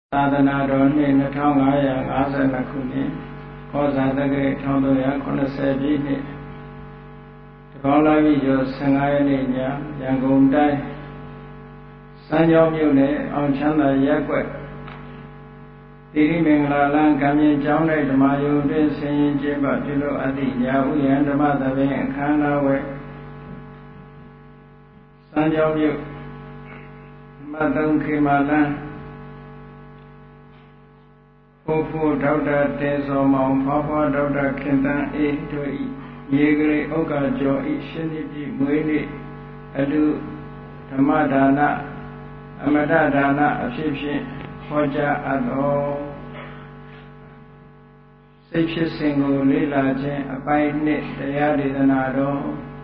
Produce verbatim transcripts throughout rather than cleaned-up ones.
သာသနာတော်နှစ်နှစ်ထောင်ငါးရာငါးဆယ်နှစ်ခုနှစ်ခောဇာတက္ကရာတစ်ထောင်သုံးရာခုနှစ်ဆယ်ပြည့်နှစ်တကောင်းလာပြီကျော်ဆယ်ငါးရက်နေ့ညရန်ကုန်တိုင်းစမ်းကြောင်းမြို့နယ်အောင်ချမ်းသာရပ်ကွက်တိရိမင်္ဂလာလမ်းကံမြင့်ကျောင်း၌ဓမ္မယုံတွင်ဆင်ရင်ကျင်းပပြုလုပ်အပ်သည့်ညာဥယျာဉ်ဓမ္မသဘင်အခမ်းအနားဝဲစမ်းကြောင်းမြို့ဓမ္မသုံးခေမာလမ်းဖို့ဖို့ဒေါက်တာတေဇော်မောင်ဖွားဖွားဒေါက်တာခင်တန်းအေးတို့ဤမြေကလေးဥက္ကာကျော်ဤရှင်းပြည့်မွေးနေ့အလူဓမ္မဒါနအမတဒါနအဖြစ်ဖြင့်ဟောကြားအပ်သောစိတ်ဖြစ်စဉ်ကိုလေ့လာခြင်းအပိုင်းနှစ်တရားဒေသနာတော်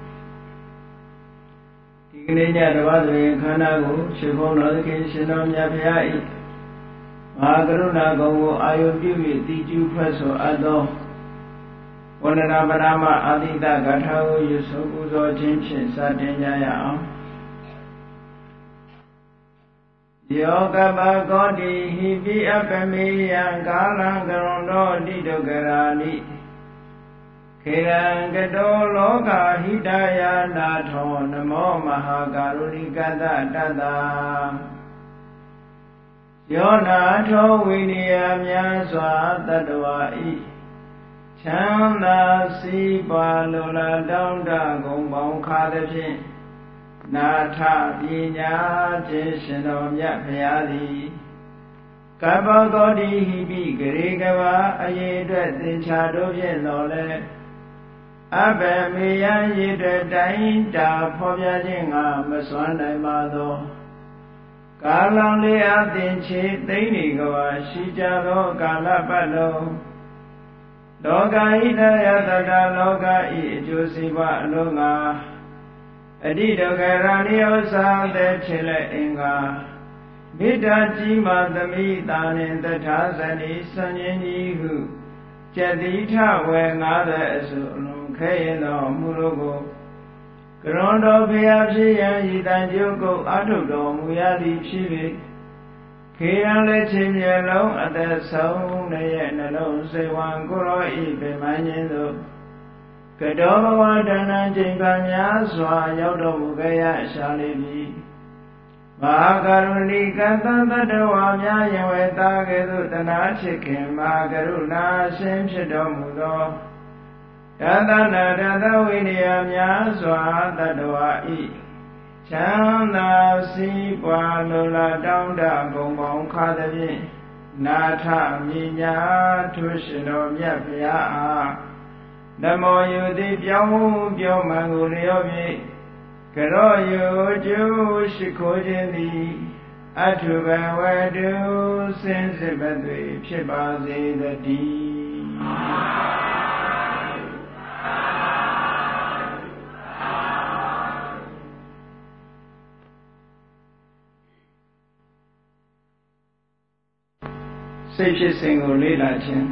ဒီကနေ့ညတပတ်တွင်ခန္ဓာကိုရှင်ဘုန်းတော်သခင်ရှင်တော်မြတ်ဖျားဤမဟာကရုဏာကုံကိုအာယုပြု၍တည်ကျူးဖွဲ့ဆိုအပ်သောဝန္ဒနာပရမအာတိတဂါထာကိုရွဆိုပူဇော်ခြင်းဖြင့်စတင်ကြရအောင်ယောကပကောတိဟိပိအပမေယံကာလံကရုဏောတိတုကရာနိခေရံကတောလောကဟိတယနာထောနမောမဟာကာရုဏိကတတတ္တာယောနာထောဝိနည်းများစွာတတ္တဝါဤချမ်းသာစီးပွားလိုလားတောင်းတဂုံပေါင်းခါသည်ဖြင့်နာထပညာခြင်းရှင်တော်မြတ်ဖရာသည်ကပ္ပကောတိဟိပိဂရေကဝါအရေအတွက်သင်္ချာတို့ဖြင့်တော်လဲအဘယ်မေယံရေအတွက်တိုင်းတာဖော်ပြခြင်းကမစွမ်းနိုင်ပါသောကာလံလေးအသင်ချေသိမ့်နေကဝါရှိကြသောကာလပတ်လုံးလောကဟိတယတတလောကဤအကျိုးစီးပွားအလုံးငါအတိဒုက္ခရဏိဥ္စာတဲ့ချေလက်အင်္ဂါမေတ္တာကြီးမှသမိတာနှင့်တထာဇနိစံញင်းကြီးဟုကျက်တိထဝေငါးသည်အစုအလုံးခဲရင်တော်မူလို့ကိုကရွန်တော်ဖျားဖြစ်ရန်ဤတန်ကျုပ်ကိုအထုတော်မူရသည်ဖြစ်၍ခေရန်လက်ချင်းမျက်လုံးအသက်ဆုံးရဲ့နှလုံးစိတ်ဝံကိုရောဤပင်မခြင်းသို့ကတောဘဝတဏ္ဍချိန်ပါများစွာရောက်တော်မူခဲ့ရရှာလိမ့်မည်မဟာကရုဏိကသတ္တဝါများယဝေတာကဲ့သို့တနာချစ်ခင်မဟာကရုဏာရှင်ဖြစ်တော်မူသောတသနာတသဝိနည်းများစွာတတ္တဝါဤချမ်းသာစီးပွားလိုလားတောင်းတဂုံပေါင်းခါသည်ဖြင့်နာထမြညာထွရှင်တော်မြတ်ဖရာအားနမောယုတိပြောင်းပြောမှန်ကိုလျောဖြင့်ကရောယုကျိုးရှိခိုးခြင်းသည်အထုဘဝတုစင်စစ်ပသွေဖြစ်ပါစေတည်းစိတ်ဖြစ်စဉ်ကိုလေ့လာခြင်း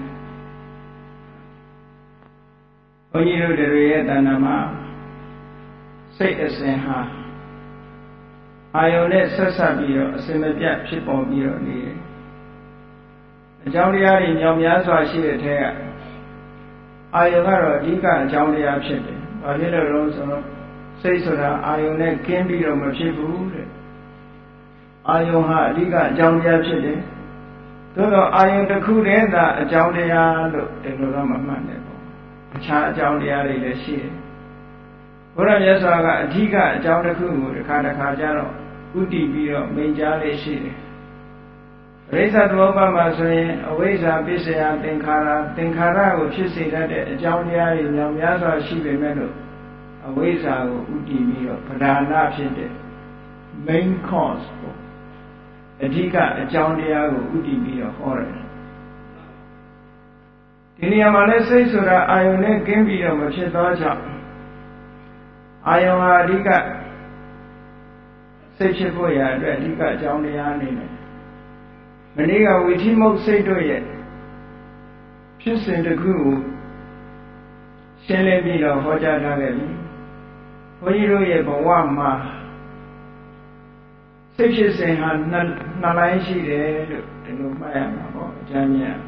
ဘုန်းကြီးတို့တွေရဲ့တဏ္ဍာမှာစိတ်အစဉ်ဟာအာယုန်နဲ့ဆက်ဆက်ပြီးတော့အစဉ်မပြတ်ဖြစ်ပေါ်ပြီးတော့နေတယ်အကြောင်းတရားတွေညောင်များစွာရှိတဲ့ထဲကအာယုန်ကတော့အဓိကအကြောင်းတရားဖြစ်တယ်ဘာဖြစ်လို့လဲဆိုတော့စိတ်ဆိုတာအာယုန်နဲ့ကင်းပြီးတော့မဖြစ်ဘူးတဲ့အာယုန်ဟာအဓိကအကြောင်းတရားဖြစ်တယ်သို့တော့အာယုန်တစ်ခုတည်းသာအကြောင်းတရားလို့ဒီလိုတော့မမှတ်နဲ့ပေါ့အခြားအကြောင်းတရားတွေလည်းရှိတယ်ဘုရားမြတ်စွာကအဓိကအကြောင်းတစ်ခုကိုတစ်ခါတစ်ခါကျတော့ဥတည်ပြီးတော့မိန့်ကြားလေးရှိတယ်ပရိစ္ဆသမုပ္ပါဒ်မှာဆိုရင်အဝိဇ္ဇာပစ္စယသင်္ခါရသင်္ခါရကိုဖြစ်စေတတ်တဲ့အကြောင်းတရားတွေများများစွာရှိပေမဲ့လို့အဝိဇ္ဇာကိုဥတည်ပြီးတော့ပဓာနဖြစ်တဲ့ main cause ပေါ့အဓိကအကြောင်းတရားကိုဥတည်ပြီးတော့ဟောတယ်ဒီနေရာမှာလဲစိတ်ဆိုတာအာယုန်နဲ့ကင်းပြီးတော့မဖြစ်သောကြောင့်အာယုန်ဟာအဓိကစိတ်ဖြစ်ဖို့ရာအတွက်အဓိကအကြောင်းတရားအနေနဲ့မနေ့ကဝိธิမုတ်စိတ်တို့ရဲ့ဖြစ်စဉ်တစ်ခုကိုရှင်းလင်းပြီးတော့ဟောကြားထားခဲ့ပြီဘုန်းကြီးတို့ရဲ့ဘဝမှာစိတ်ဖြစ်စဉ်ဟာနှစ်နှစ်လိုင်းရှိတယ်လို့ဒီလိုမှတ်ရမှာပေါ့အကျမ်းမြတ်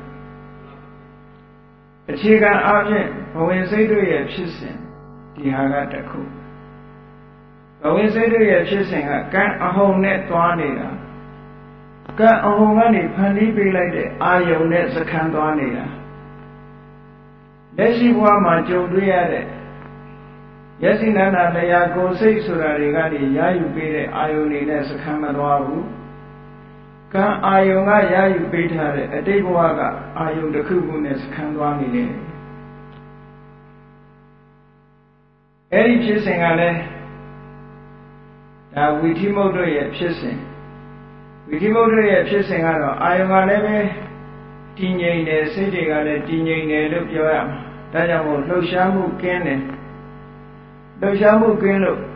အခြေခံအားဖြင့်ဘဝင်စိတ်တို့ရဲ့ဖြစ်စဉ်ဒီဟာကတစ်ခုဘဝင်စိတ်တို့ရဲ့ဖြစ်စဉ်ကကံအဟုန်နဲ့သွားနေတာကံအဟုန်ကနေဖန်တီးပေးလိုက်တဲ့အာယုန်နဲ့စခန်းသွားနေတာလက်ရှိဘဝမှာကြုံတွေ့ရတဲ့ယသိနန္ဒတရားကိုယ်စိတ်ဆိုတာတွေကနေရယူပေးတဲ့အာယုန်တွေနဲ့စခန်းမသွားဘူးကံအာယုန်ကရယူပေးထားတဲ့အတိတ်ဘဝကအာယုန်တစ်ခုခုနဲ့စခန်းသွားနေတယ်အဲ့ဒီဖြစ်စဉ်ကလည်းဒါဝိธิမုတ်တို့ရဲ့ဖြစ်စဉ်ဝိธิမုတ်တို့ရဲ့ဖြစ်စဉ်ကတော့အာယုန်ကလည်းပဲတည်ငြိမ်တယ်စိတ်တွေကလည်းတည်ငြိမ်တယ်လို့ပြောရမှာဒါကြောင့်မို့လှုပ်ရှားမှုကင်းတယ်လှုပ်ရှားမှုကင်းလို့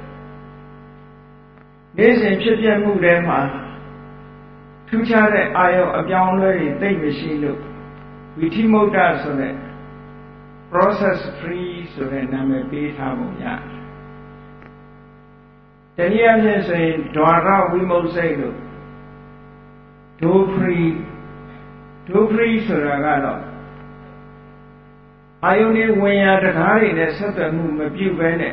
နေ့စဉ်ဖြစ်ပြမှုတွေမှာထူးခြားတဲ့အာယုံအပြောင်းအလဲတွေသိမရှိလို့ဝိธิမုတ်တဆိုတဲ့ process free ဆိုတဲ့နာမည်ပေးထားပုံရတယ်။တနည်းအားဖြင့်ဆိုရင်ဒွါရဝိမုတ်စိတ်လို့ဒို free ဒို free ဆိုတာကတော့အာယုန်တွေဝင်ရတကားတွေနဲ့ဆက်သွယ်မှုမပြုဘဲနဲ့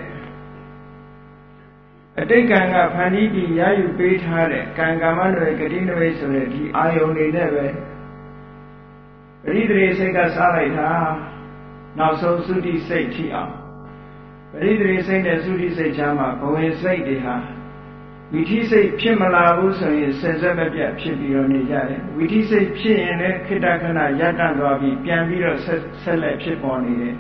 အတိတ်ကံကဖန်တီးပြီးရယူပေးထားတဲ့ကံကမ္မတွေဂတိနမိတ်ဆိုတဲ့ဒီအာယုန်တွေနဲ့ပဲပရိသေစိတ်ကစားလိုက်တာနောက်ဆုံးသုတိစိတ်ထိအောင်ပရိသေစိတ်နဲ့သုတိစိတ်ချာမှာဘဝင်စိတ်တွေဟာဝိธิစိတ်ဖြစ်မလာဘူးဆိုရင်စင်စက်မပြတ်ဖြစ်ပြီးတော့နေကြတယ်ဝိธิစိတ်ဖြစ်ရင်လည်းခိတ္တခဏရပ်တန့်သွားပြီးပြန်ပြီးတော့ဆက်လက်ဖြစ်ပေါ်နေတယ်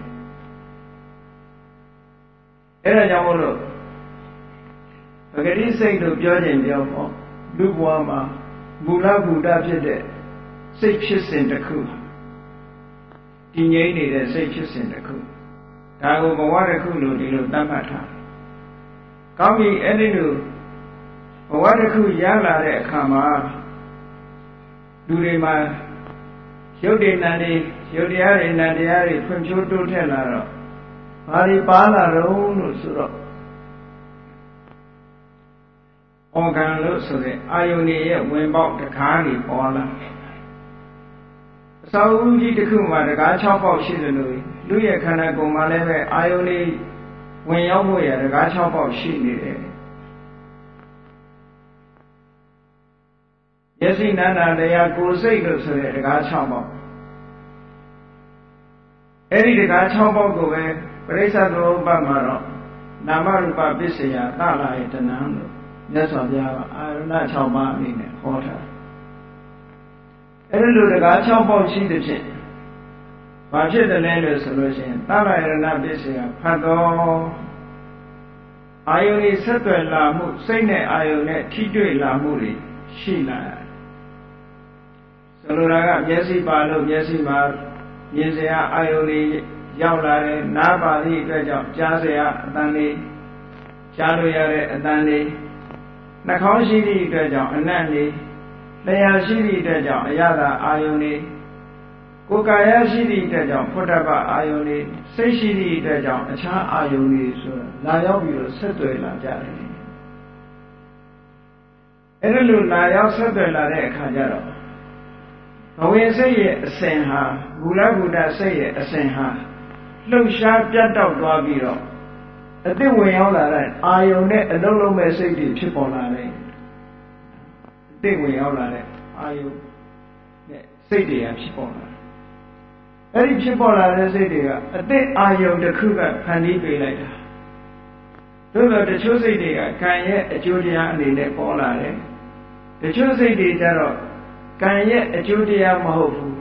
အဲဒါကြောင့်မို့လို့ပဂတိစိတ်လို့ပြောခြင်းပြောပေါ့လူဘဝမှာမူလဘုဒ္ဓဖြစ်တဲ့စိတ်ဖြစ်စဉ်တစ်ခုတည်ငြိမ်နေတဲ့စိတ်ဖြစ်စဉ်တစ်ခုဒါကိုဘဝတစ်ခုလို့ဒီလိုသတ်မှတ်ထားကောင်းပြီအဲ့ဒီလိုဘဝတစ်ခုရလာတဲ့အခါမှာလူတွေမှာရုပ်တည်နံတွေရုပ်တရားတွေနံတရားတွေဖွံ့ဖြိုးတိုးတက်လာတော့ဘာတွေပါလာတော့လို့ဆိုတော့ဩကံလို့ဆိုတဲ့အာယုန်ရဲ့ဝင်ပေါက်တကားတွေပေါ်လာအစာအုပ်ကြီးတစ်ခုမှာတကား၆ပေါက်ရှိတယ်လို့လူရဲ့ခန္ဓာကိုယ်မှာလည်းပဲအာယုန်လေးဝင်ရောက်ဖို့ရတကား၆ပေါက်ရှိနေတယ်ယသိနန္ဒတရားကိုယ်စိတ်လို့ဆိုတဲ့တကား၆ပေါက်အဲ့ဒီတကား၆ပေါက်ကိုပဲပရိစ္ဆေသမုပ္ပါဒ်မှာတော့နာမရူပပစ္စယသလာယတနံလို့မြတ်စွာဘုရားကအာရဏ၆ပါးအနေနဲ့ဟောထားအဲ့ဒီလိုတကား၆ပေါက်ရှိတဲ့ဖြင့်ဘာဖြစ်တယ်လဲလို့ဆိုလို့ရှိရင်သလာယရဏပစ္စယဖတ်တော်အာယုန်ဤဆက်သွယ်လာမှုစိတ်နဲ့အာယုန်နဲ့ထိတွေ့လာမှုတွေရှိလာတယ်ဆိုလိုတာကမျက်စိပါလို့မျက်စိမှာမြင်စရာအာယုန်တွေရောက်လာတယ်နားပါသည့်အတွက်ကြောင့်ကြားစရာအတန်တွေကြားလို့ရတဲ့အတန်တွေနှာခေါင်းရှိသည့်အတွက်ကြောင့်အနံ့တွေလျှာရှိသည့်အတွက်ကြောင့်အရသာအာယုန်တွေကိုယ်ကာယရှိသည့်အတွက်ကြောင့်ဖုဒ္ဓဘအာယုန်တွေစိတ်ရှိသည့်အတွက်ကြောင့်အခြားအာယုန်တွေဆိုတာလာရောက်ပြီးတော့ဆက်သွယ်လာကြတယ်အဲ့ဒါလိုလာရောက်ဆက်သွယ်လာတဲ့အခါကျတော့ဘဝင်စိတ်ရဲ့အစဉ်ဟာမူလဘုဒ္ဓစိတ်ရဲ့အစဉ်ဟာလှုပ်ရှားပြတ်တောက်သွားပြီးတော့အတိဝင်ရောက်လာတဲ့အာယုန်နဲ့အလုံးလုံးမဲ့စိတ်တွေဖြစ်ပေါ်လာတယ်အတိဝင်ရောက်လာတဲ့အာယုန်နဲ့စိတ်တွေဖြစ်ပေါ်လာတယ်အဲ့ဒီဖြစ်ပေါ်လာတဲ့စိတ်တွေကအတိအာယုန်တစ်ခုကဖန်တီးပေးလိုက်တာသို့သောတချို့စိတ်တွေကကံရဲ့အကျိုးတရားအနေနဲ့ပေါ်လာတယ်တချို့စိတ်တွေကျတော့ကံရဲ့အကျိုးတရားမဟုတ်ဘူး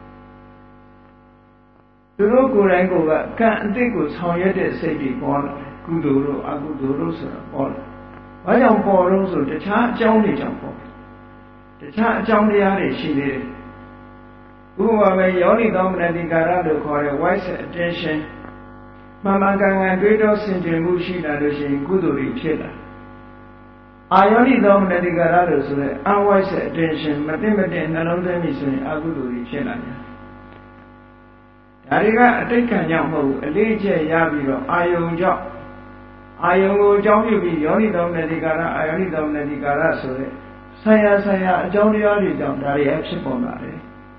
သူတို့ကိုယ်တိုင်ကိုယ်ကကံအတိတ်ကိုဆောင်ရွက်တဲ့စိတ်တွေပေါ်လာတယ်ကုသိုလ်တို့အကုသိုလ်တို့ဆိုတာပေါ်လာဘာကြောင့်ပေါ်လို့ဆိုတခြားအကြောင်းတွေကြောင့်ပေါ်တခြားအကြောင်းတရားတွေရှိနေတယ်ဥပမာပဲယောနိသောမနတိကာရလို့ခေါ်တဲ့ wise attention မှန်မှန်ကန်ကန်တွေးတောဆင်ခြင်မှုရှိလာလို့ရှိရင်ကုသိုလ်တွေဖြစ်လာအာယောနိသောမနတိကာရလို့ဆိုတဲ့ unwise attention မသိမတင်နှလုံးသွင်းပြီဆိုရင်အကုသိုလ်တွေဖြစ်လာတယ်ဒါတွေကအတိတ်ကံကြောင့်မဟုတ်ဘူးအလေးကျက်ရပြီးတော့အာယုံကြောင့်အာယုံကိုအကြောင်းပြုပြီးယောနိသောမနတိကာရအာယောနိသောမနတိကာရဆိုတဲ့ဆိုင်ရာဆိုင်ရာအကြောင်းတရားတွေကြောင့်ဒါတွေဖြစ်ပေါ်လာတယ်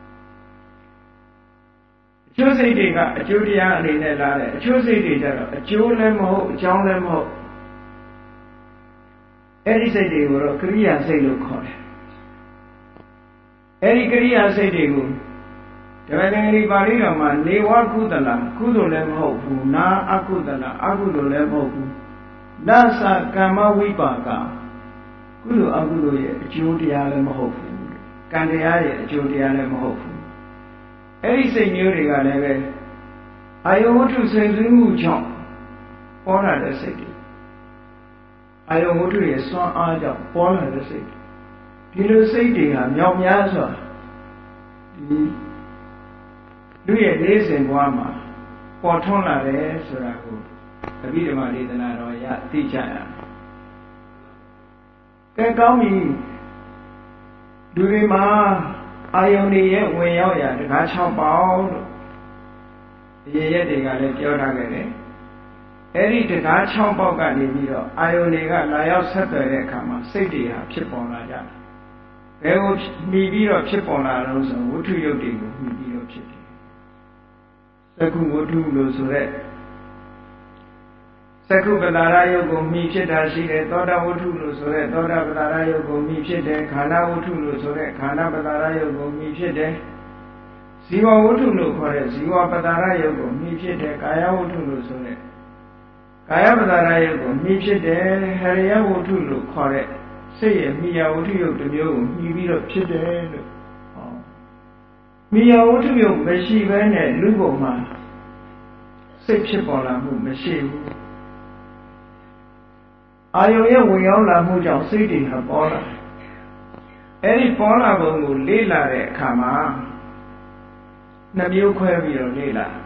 အကျိုးစိတ်တွေကအကျိုးတရားအနေနဲ့လာတယ်အကျိုးစိတ်တွေကြတော့အကျိုးလည်းမဟုတ်အကြောင်းလည်းမဟုတ်အဲ့ဒီစိတ်တွေကိုတော့ကရိယာစိတ်လို့ခေါ်တယ်အဲ့ဒီကရိယာစိတ်တွေကိုဓမ္မသင်္ကေတပါဠိတော်မှာနေဝကုသလကုသိုလ်လည်းမဟုတ်ဘူးနာအကုသလအကုသိုလ်လည်းမဟုတ်ဘူးနသကမ္မဝိပါကကုသိုလ်အကုသိုလ်ရဲ့အကျိုးတရားလည်းမဟုတ်ဘူးကံတရားရဲ့အကျိုးတရားလည်းမဟုတ်ဘူးအဲ့ဒီစိတ်မျိုးတွေကလည်းပဲအာယုဝတ္ထုစိတ်သွင်းမှုကြောင့်ပေါ်လာတဲ့စိတ်တွေအာယုဝတ္ထုရဲ့စွမ်းအားကြောင့်ပေါ်လာတဲ့စိတ်ဒီလိုစိတ်တွေဟာမြောက်များစွာဒီလူရဲ့နေစဉ်ဘဝမှာပေါ်ထွန်းလာတယ်ဆိုတာကိုအဘိဓမ္မာဒေသနာတော်ရသိကြရမယ်ကဲကောင်းပြီလူတွေမှာအာယုန်တွေရဲ့ဝင်ရောက်ရာတကား၆ပေါက်လို့အရင်ရက်တွေကလည်းပြောထားခဲ့တယ်အဲ့ဒီတကား၆ပေါက်ကနေပြီးတော့အာယုန်တွေကလာရောက်ဆက်သွယ်တဲ့အခါမှာစိတ်တွေဟာဖြစ်ပေါ်လာကြတယ်ဘယ်ကိုမှီပြီးတော့ဖြစ်ပေါ်လာလို့ဆိုဝတ္ထုယုတ်တွေကိုမှီပြီးတော့ဖြစ်တယ်သက္ကုဝတ္ထုလို့ဆိုတဲ့သက္ကုပတာရယုတ်ကိုမှီဖြစ်တာရှိတယ်သောတာဝတ္ထုလို့ဆိုတဲ့သောတာပတာရယုတ်ကိုမှီဖြစ်တယ်ခန္ဓာဝတ္ထုလို့ဆိုတဲ့ခန္ဓာပတာရယုတ်ကိုမှီဖြစ်တယ်ဇီဝဝတ္ထုလို့ခေါ်တဲ့ဇီဝပတာရယုတ်ကိုမှီဖြစ်တယ်ကာယဝတ္ထုလို့ဆိုတဲ့ကာယပတာရယုတ်ကိုမှီဖြစ်တယ်ဟရိယဝတ္ထုလို့ခေါ်တဲ့စိတ်ရဲ့မိယာဝတ္ထုယုတ်တစ်မျိုးကိုမှီပြီးတော့ဖြစ်တယ်လို့ဟောမိယာဝတ္ထုယုတ်မရှိဘဲနဲ့လူ့ဘုံမှာစိတ်ဖြစ်ပေါ်လာမှုမရှိဘူးအာယုရဲ့ဝင်ရောက်လာမှုကြောင့်စိတ်တွေဟာပေါ်လာအဲ့ဒီပေါ်လာပုံကိုလေ့လာတဲ့အခါမှာနှမျိုးခွဲပြီးတော့လေ့လာ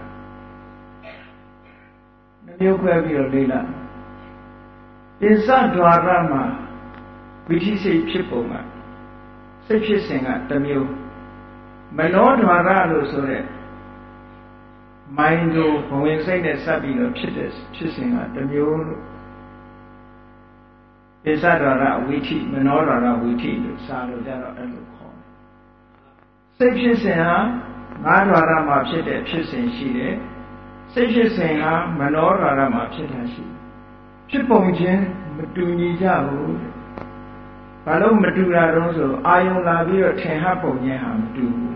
နှမျိုးခွဲပြီးတော့လေ့လာပစ္စဒွါရမှာဝိသိစိတ်ဖြစ်ပုံကစိတ်ဖြစ်စဉ်ကတစ်မျိုးမနောဒွါရလို့ဆိုတဲ့မိုင်းတို့ဘဝင်စိတ်နဲ့စပ်ပြီးတော့ဖြစ်တဲ့ဖြစ်စဉ်ကတစ်မျိုးလို့ပစ္စဒွါရဝိသိမနောဒွါရဝိသိလို့စာလို့ကြတော့အဲ့လိုခေါ်တယ်စိတ်ဖြစ်စဉ်ဟာငါးဒွါရမှာဖြစ်တဲ့ဖြစ်စဉ်ရှိတယ်စိတ်ဖြစ်စဉ်ဟာမနောဒွါရမှာဖြစ်တာရှိတယ်ဖြစ်ပုံချင်းမတူညီကြဘူးဘာလို့မတူတာတော့ဆိုအာယုံလာပြီးတော့ထင်ဟပ်ပုံချင်းဟာမတူဘူး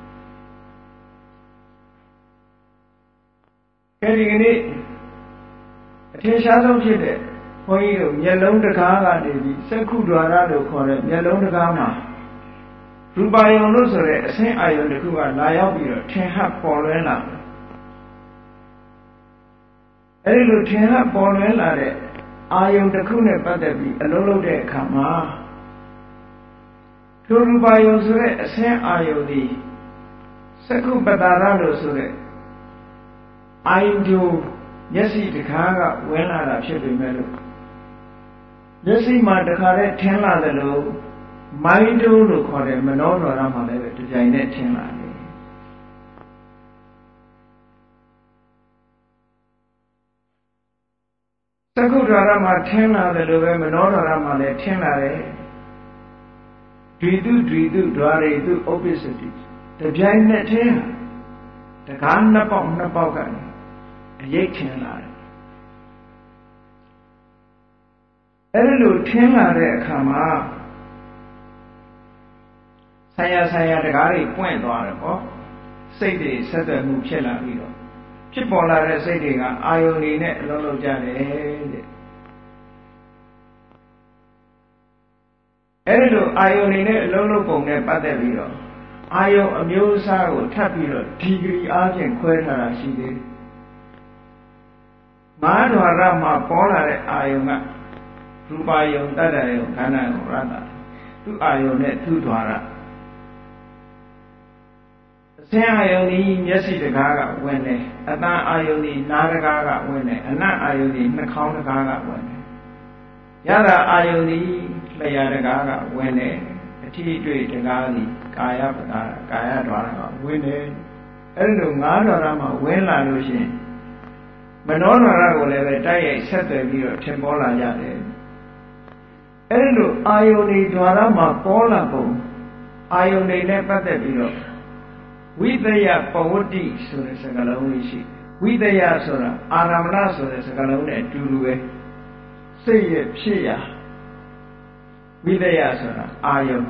အဲဒီကနေ့အထင်ရှားဆုံးဖြစ်တဲ့ဘုန်းကြီးတို့မျက်လုံးတကားကနေပြီးစက္ခုဒွါရလို့ခေါ်တဲ့မျက်လုံးတကားမှာရူပါယုံလို့ဆိုတဲ့အဆင်းအာယုံတစ်ခုကလာရောက်ပြီးတော့ထင်ဟပ်ပေါ်လွင်လာတယ်အဲဒီလိုထင်ဟပ်ပေါ်လွင်လာတဲ့အာယုံတစ်ခုနဲ့ပတ်သက်ပြီးအလုံးလုံးတဲ့အခါမှာထိုရူပါယုံဆိုတဲ့အဆင်းအာယုံဒီစက္ခုပတာရလို့ဆိုတဲ့အာယုံတို့မျက်စိတကားကဝင်လာတာဖြစ်ပေမဲ့လို့မျက်စိမှာတခါတည်းထင်လာတယ်လို့မိုင်းတိုးလို့ခေါ်တဲ့မနောဒွါရမှာလည်းပဲဒီကြိုင်နဲ့ထင်လာတယ်သက္ကုဒွါရမှာထင်လာတယ်လို့ပဲမနောဒွါရမှာလည်းထင်လာတယ်ဒွိတုဒွိတုဒွါရိတုဥပ္ပစ္စတိဒီကြိုင်နဲ့ထင်တကားနှစ်ပေါက်နှစ်ပေါက်ကနေအရိတ်ထင်လာတယ်အဲ့လိုထင်လာတဲ့အခါမှာဆရာဆရာတကားတွေပွင့်သွားတယ်ပေါ့စိတ်တွေဆက်သွယ်မှုဖြစ်လာပြီးတော့ဖြစ်ပေါ်လာတဲ့စိတ်တွေကအာယုန်တွေနဲ့အလုံးလုံးကြတယ်တဲ့အဲ့ဒီလိုအာယုန်တွေနဲ့အလုံးလုံးပုံနဲ့ပတ်သက်ပြီးတော့အာယုန်အမျိုးအစားကိုထပ်ပြီးတော့ဒီဂရီအားဖြင့်ခွဲထားတာရှိသေးတယ်ငါးဒွါရမှာပေါ်လာတဲ့အာယုန်ကရူပါယုံတတ္တယုံခန္ဓာယုံရတ္တသူအာယုန်နဲ့သူ့ဒွါရအစင်းအာယုန်ဒီမျက်စိတကားကဝင်တယ်အတန်အာယုန်ဒီနားတကားကဝင်တယ်အနတ်အာယုန်ဒီနှာခေါင်းတကားကဝင်တယ်ရတာအာယုန်ဒီလျှာတကားကဝင်တယ်အထီးတွေ့တကားဒီကာယပတာကာယဒွါရကဝင်တယ်အဲ့လိုငါးဒွါရမှာဝင်လာလို့ရှိရင်မနောဒွါရကိုလည်းပဲတိုက်ရိုက်ဆက်သွယ်ပြီးတော့ထင်ပေါ်လာကြတယ်အဲ့လိုအာယုန်တွေဓာရမှာပေါ်လာပုံအာယုန်တွေနဲ့ပတ်သက်ပြီးတော့ဝိတယပဝတ္တိဆိုတဲ့စကားလုံးလေးရှိဝိတယဆိုတာအာရမဏဆိုတဲ့စကားလုံးနဲ့အတူတူပဲစိတ်ရဲ့ဖြစ်ရာဝိတယဆိုတာအာယုန်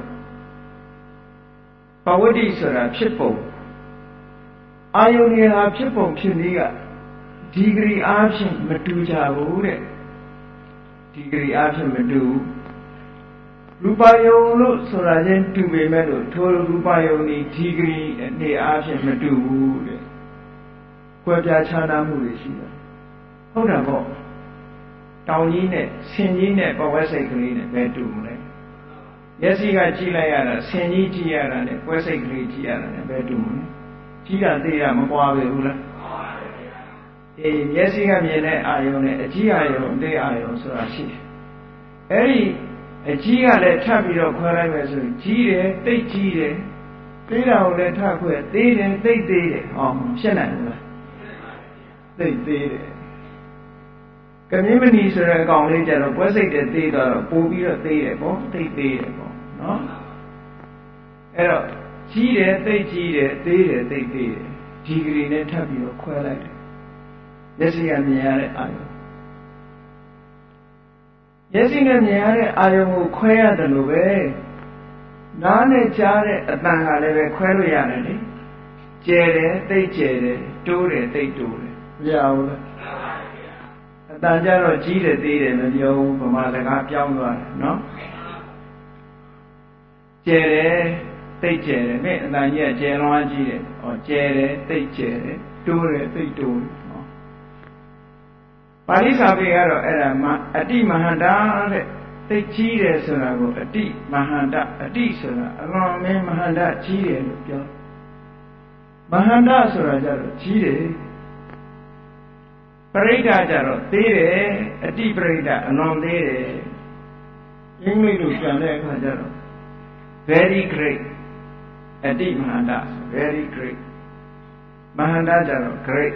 ပဝတ္တိဆိုတာဖြစ်ပုံအာယုန်တွေဟာဖြစ်ပုံဖြစ်နည်းကဒီဂရီအားဖြင့်မတူကြဘူးတဲ့ဒီဂရီအားဖြင့်မတူရူပယုံလို့ဆိုတာချင်းတူပေမဲ့လို့ထိုရူပယုံဒီဒီဂရီအနေအားဖြင့်မတူဘူးတဲ့ကွဲပြားခြားနားမှုတွေရှိတယ်ဟုတ်တယ်ပေါ့တောင်ကြီးနဲ့ဆင်ကြီးနဲ့ပဝက်စိတ်ကလေးနဲ့ပဲတူမလဲမျက်စိကကြည့်လိုက်ရတာဆင်ကြီးကြည့်ရတာနဲ့ပွဲစိတ်ကလေးကြည့်ရတာနဲ့ပဲတူမလဲကြည့်တာသိတာမကွာပဲဘူးလားအေးမျက်စိကမြင်တဲ့အာယုံနဲ့အကြည့်အာယုံအသေးအာယုံဆိုတာရှိတယ်အဲ့ဒီအကြီးကလည်းထပ်ပြီးတော့ခွဲလိုက်မယ်ဆိုရင်ကြီးတယ်တိတ်ကြီးတယ်သေးတာကိုလည်းထပ်ခွဲသေးတယ်တိတ်သေးတယ်ဟောဖြစ်နိုင်ဘူးလားတိတ်သေးတယ်ကမြင့်မနီဆိုတဲ့အကောင်လေးကျတော့ပွဲစိတ်တဲ့သေးတော့ပို့ပြီးတော့သေးတယ်ပေါ့တိတ်သေးတယ်ပေါ့နော်အဲ့တော့ကြီးတယ်တိတ်ကြီးတယ်သေးတယ်တိတ်သေးတယ်ဒီဂရီနဲ့ထပ်ပြီးတော့ခွဲလိုက်တယ်မျက်စိကမြင်ရတဲ့အာယုံမျက်စိနဲ့မြင်ရတဲ့အာယုံကိုခွဲရတယ်လို့ပဲနားနဲ့ကြားတဲ့အတန်ကလည်းပဲခွဲလို့ရတယ်လေကျဲတယ်တိတ်ကျဲတယ်တိုးတယ်တိတ်တိုးတယ်မရဘူးလားအတန်ကြတော့ကြီးတယ်သေးတယ်မပြောဘူးဗမာစကားပြောင်းသွားတယ်နော်ကျဲတယ်တိတ်ကျဲတယ်မင်းအတန်ကြီးကကျဲလွန်ကြီးတယ်ဟောကျဲတယ်တိတ်ကျဲတယ်တိုးတယ်တိတ်တိုးတယ်ပါဠိစာပေကတော့အဲ့ဒါမအတိမဟန္တာတဲ့သိကြီးတယ်ဆိုတာကိုအတိမဟန္တာအတိဆိုတာအလွန်မင်းမဟန္တာကြီးတယ်လို့ပြောမဟန္တာဆိုတာကြတော့ကြီးတယ်ပရိဒကြတော့သေးတယ်အတိပရိဒအလွန်သေးတယ်အင်္ဂလိပ်လိုပြန်တဲ့အခါကျတော့ very great အတိမဟန္တာ very great မဟန္တာကြတော့ great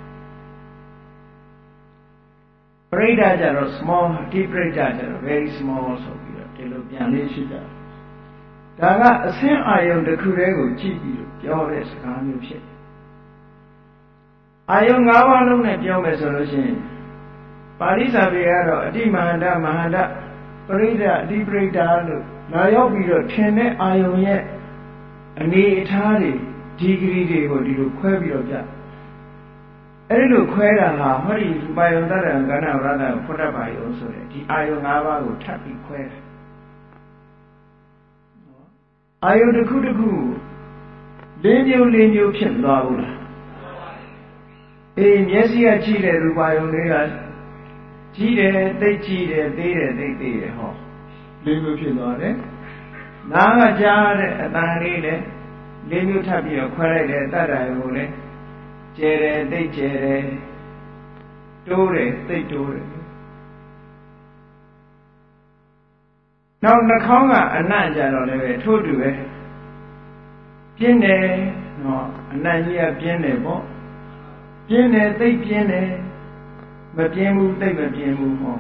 ပရိဒကြတော့ small ဒီပရိဒကြတော့ very small ဆိုပြီးတော့ဒီလိုပြန်လေးရှိကြဒါကအဆင်းအာယုံတစ်ခုတည်းကိုကြည့်ပြီးတော့ပြောတဲ့စကားမျိုးဖြစ်အာယုံ၅ပါးလုံးနဲ့ပြောမယ်ဆိုလို့ရှိရင်ပါဠိစာပေကတော့အတိမဟန္တမဟန္တပရိဒအတိပရိဒလို့လာရောက်ပြီးတော့ထင်တဲ့အာယုံရဲ့အနေအထားတွေဒီဂရီတွေကိုဒီလိုခွဲပြီးတော့ပြအဲ့ဒီလိုခွဲတာဟာဟောဒီရူပယုံတတ္တံကဏ္ဍဝရဒကိုဖွတ်တတ်ပါရောဆိုတဲ့ဒီအာယုံ၅ပါးကိုထပ်ပြီးခွဲတာအာယုံတစ်ခုတစ်ခုလေးမျိုးလေးမျိုးဖြစ်သွားဘူးလားအေးမျက်စိကကြည့်တဲ့ရူပယုံလေးကကြည့်တယ်သိကြည့်တယ်သေးတယ်သိသေးတယ်ဟောလေးမျိုးဖြစ်သွားတယ်နားကကြားတဲ့အတန်လေးလည်းလေးမျိုးထပ်ပြီးတော့ခွဲလိုက်တယ်တတ္တယုံကိုလည်းကျဲတယ်သိကျဲတယ်တိုးတယ်သိတိုးတယ်နောက်နှာခေါင်းကအနံ့ကြတော့လည်းပဲထို့တူပဲပြင်းတယ်နော်အနံ့ကြီးကပြင်းတယ်ပေါ့ပြင်းတယ်သိပြင်းတယ်မပြင်းဘူးသိမပြင်းဘူးဟော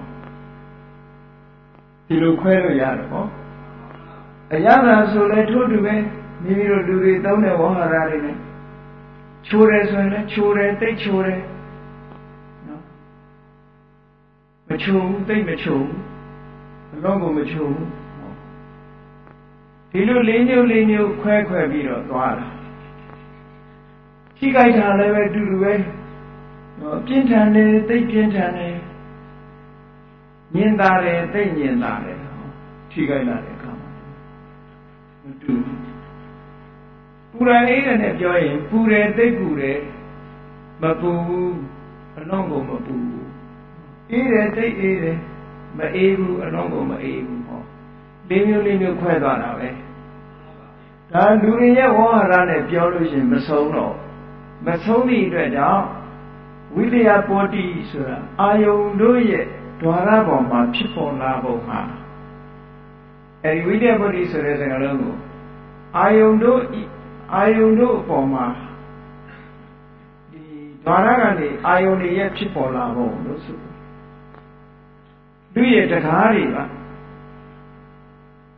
ဒီလိုခွဲလို့ရတယ်ပေါ့အရသာဆိုလဲထို့တူပဲမိမိတို့လူတွေသုံးတဲ့ဝဟရာတွေနဲ့ချိုးတယ်ဆိုရင်လည်းချိုးတယ်တိတ်ချိုးတယ်နော်မချိုးဘူးတိတ်မချိုးဘူးအလုံးကိုမချိုးဘူးဒီလိုလေးမျိုးလေးမျိုးခွဲခွဲပြီးတော့သွားတာထိကြိုက်တာလည်းပဲတူတူပဲနော်ပြင်းထန်တယ်တိတ်ပြင်းထန်တယ်ညင်တာတယ်တိတ်ညင်တာတယ်ထိကြိုက်လာတဲ့အခါမှာမတူဘူးပူရအေးတယ်နဲ့ပြောရင်ပူတယ်သိပ်ပူတယ်မပူဘူးအလုံးကိုမပူဘူးအေးတယ်သိပ်အေးတယ်မအေးဘူးအလုံးကိုမအေးဘူးဟောလေးမျိုးလေးမျိုးခွဲသွားတာပဲဒါလူတွေရဲ့ဝဟရနဲ့ပြောလို့ရှိရင်မဆုံးတော့မဆုံးသည့်အတွက်ကြောင့်ဝိလျာပောတိဆိုတာအာယုန်တို့ရဲ့ဓဝရပေါ်မှာဖြစ်ပေါ်လာပုံဟာအဲဒီဝိလျာပောတိဆိုတဲ့စကားလုံးကိုအာယုန်တို့အာယုန်တို့အပေါ်မှာဒီဓာရကနေအာယုန်တွေရဲ့ဖြစ်ပေါ်လာပုံလို့ဆိုလူရဲ့တကားတွေပါ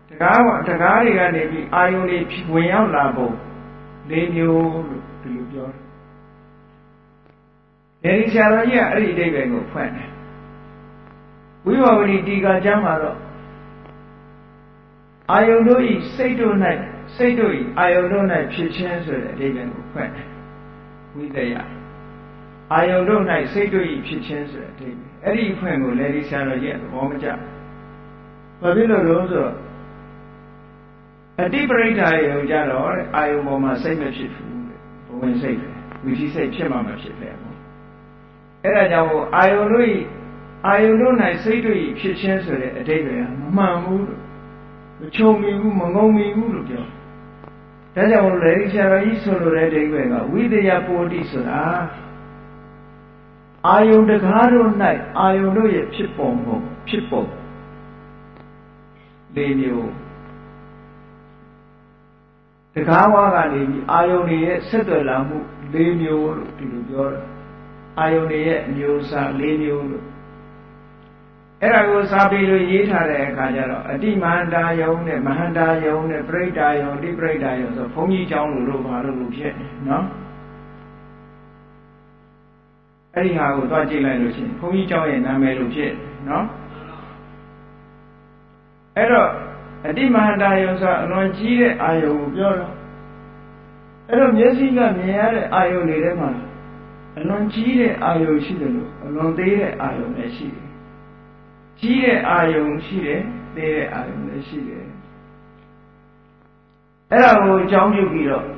တကားတကားတွေကနေပြီးအာယုန်တွေဝင်ရောက်လာပုံလေးမျိုးလို့ဒီလိုပြောတယ်ဒီဆရာတော်ကြီးကအဲ့ဒီအဓိပ္ပာယ်ကိုဖွင့်တယ်ဝိဘဝတိတီကာကျမ်းမှာတော့အာယုန်တို့ဤစိတ်တို့၌စိတ်တို့ဤအာယုန်တို့၌ဖြစ်ခြင်းဆိုတဲ့အဓိပ္ပာယ်ကိုဖွင့်တယ်ဝိတယအာယုန်တို့၌စိတ်တို့ဤဖြစ်ခြင်းဆိုတဲ့အဓိပ္ပာယ်အဲ့ဒီအဖွင့်ကိုလည်းဒီဆရာတော်ကြီးကသဘောမကျဘာဖြစ်လို့လဲဆိုတော့အတိပရိဋ္ဌာယုံကြတော့အာယုံပေါ်မှာစိတ်မဖြစ်ဘူးတဲ့ဘဝင်စိတ်ပဲဝိသိစိတ်ဖြစ်မှမဖြစ်ပဲပေါ့အဲ့ဒါကြောင့်အာယုံတို့ဤအာယုံတို့၌စိတ်တို့ဤဖြစ်ခြင်းဆိုတဲ့အဓိပ္ပာယ်ကမမှန်ဘူးလို့မချုံမိဘူးမငုံမိဘူးလို့ပြောဒါကြောင့်လေဆရာတော်ကြီးဆိုလိုတဲ့အဓိပ္ပာယ်ကဝိတယပိုတိဆိုတာအာယုံတကားတို့၌အာယုံတို့ရဲ့ဖြစ်ပုံပုံဖြစ်ပုံလေးမျိုးတကားဝါကနေပြီးအာယုန်တွေရဲ့ဆက်သွယ်လာမှု၄မျိုးလို့ဒီလိုပြောတာအာယုန်တွေရဲ့အမျိုးအစား၄မျိုးလို့အဲ့ဒါကိုစာပေလိုရေးထားတဲ့အခါကျတော့အတိမဟန္တာယုံနဲ့မဟန္တာယုံနဲ့ပရိဒ္ဓာယုံတိပရိဒ္ဓာယုံဆိုဘုန်းကြီးเจ้าလို့လို့ဘာလို့လို့ဖြစ်နေနော်အဲ့ဒီဟာကိုသွားကြည့်လိုက်လို့ရှိရင်ဘုန်းကြီးเจ้าရဲ့နာမည်လို့ဖြစ်နော်အဲ့တော့အတိမဟန္တာယုံဆိုအလွန်ကြီးတဲ့အာယုံကိုပြောတော့အဲ့တော့မျက်စိကမြင်ရတဲ့အာယုံတွေထဲမှာအလွန်ကြီးတဲ့အာယုံရှိတယ်လို့အလွန်သေးတဲ့အာယုံလည်းရှိတယ်ကြီးတဲ့အာယုံရှိတယ်သေးတဲ့အာယုံလည်းရှိတယ်အဲ့ဒါကိုအကြောင်းပြုပြီးတော့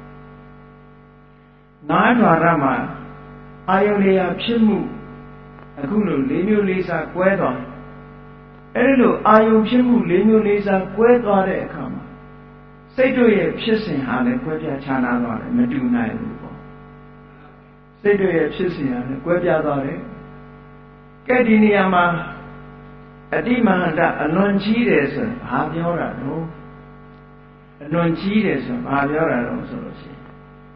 နားထွာရမှာအာယုံတွေဟာဖြစ်မှုအခုလို၄မျိုး၄စားကွဲသွားတယ်အဲ့ဒီလိုအာယုံဖြစ်မှု၄မျိုး၄စားကွဲသွားတဲ့အခါမှာစိတ်တို့ရဲ့ဖြစ်စဉ်ဟာလည်းကွဲပြားခြားနားသွားတယ်မတူနိုင်ဘူးပေါ့စိတ်တို့ရဲ့ဖြစ်စဉ်ဟာလည်းကွဲပြားသွားတယ်ကဲဒီနေရာမှာအတိမဟန္တအလွန်ကြီးတယ်ဆိုရင်ဘာပြောတာတော့အလွန်ကြီးတယ်ဆိုရင်ဘာပြောတာတော့ဆိုလို့ရှိရင်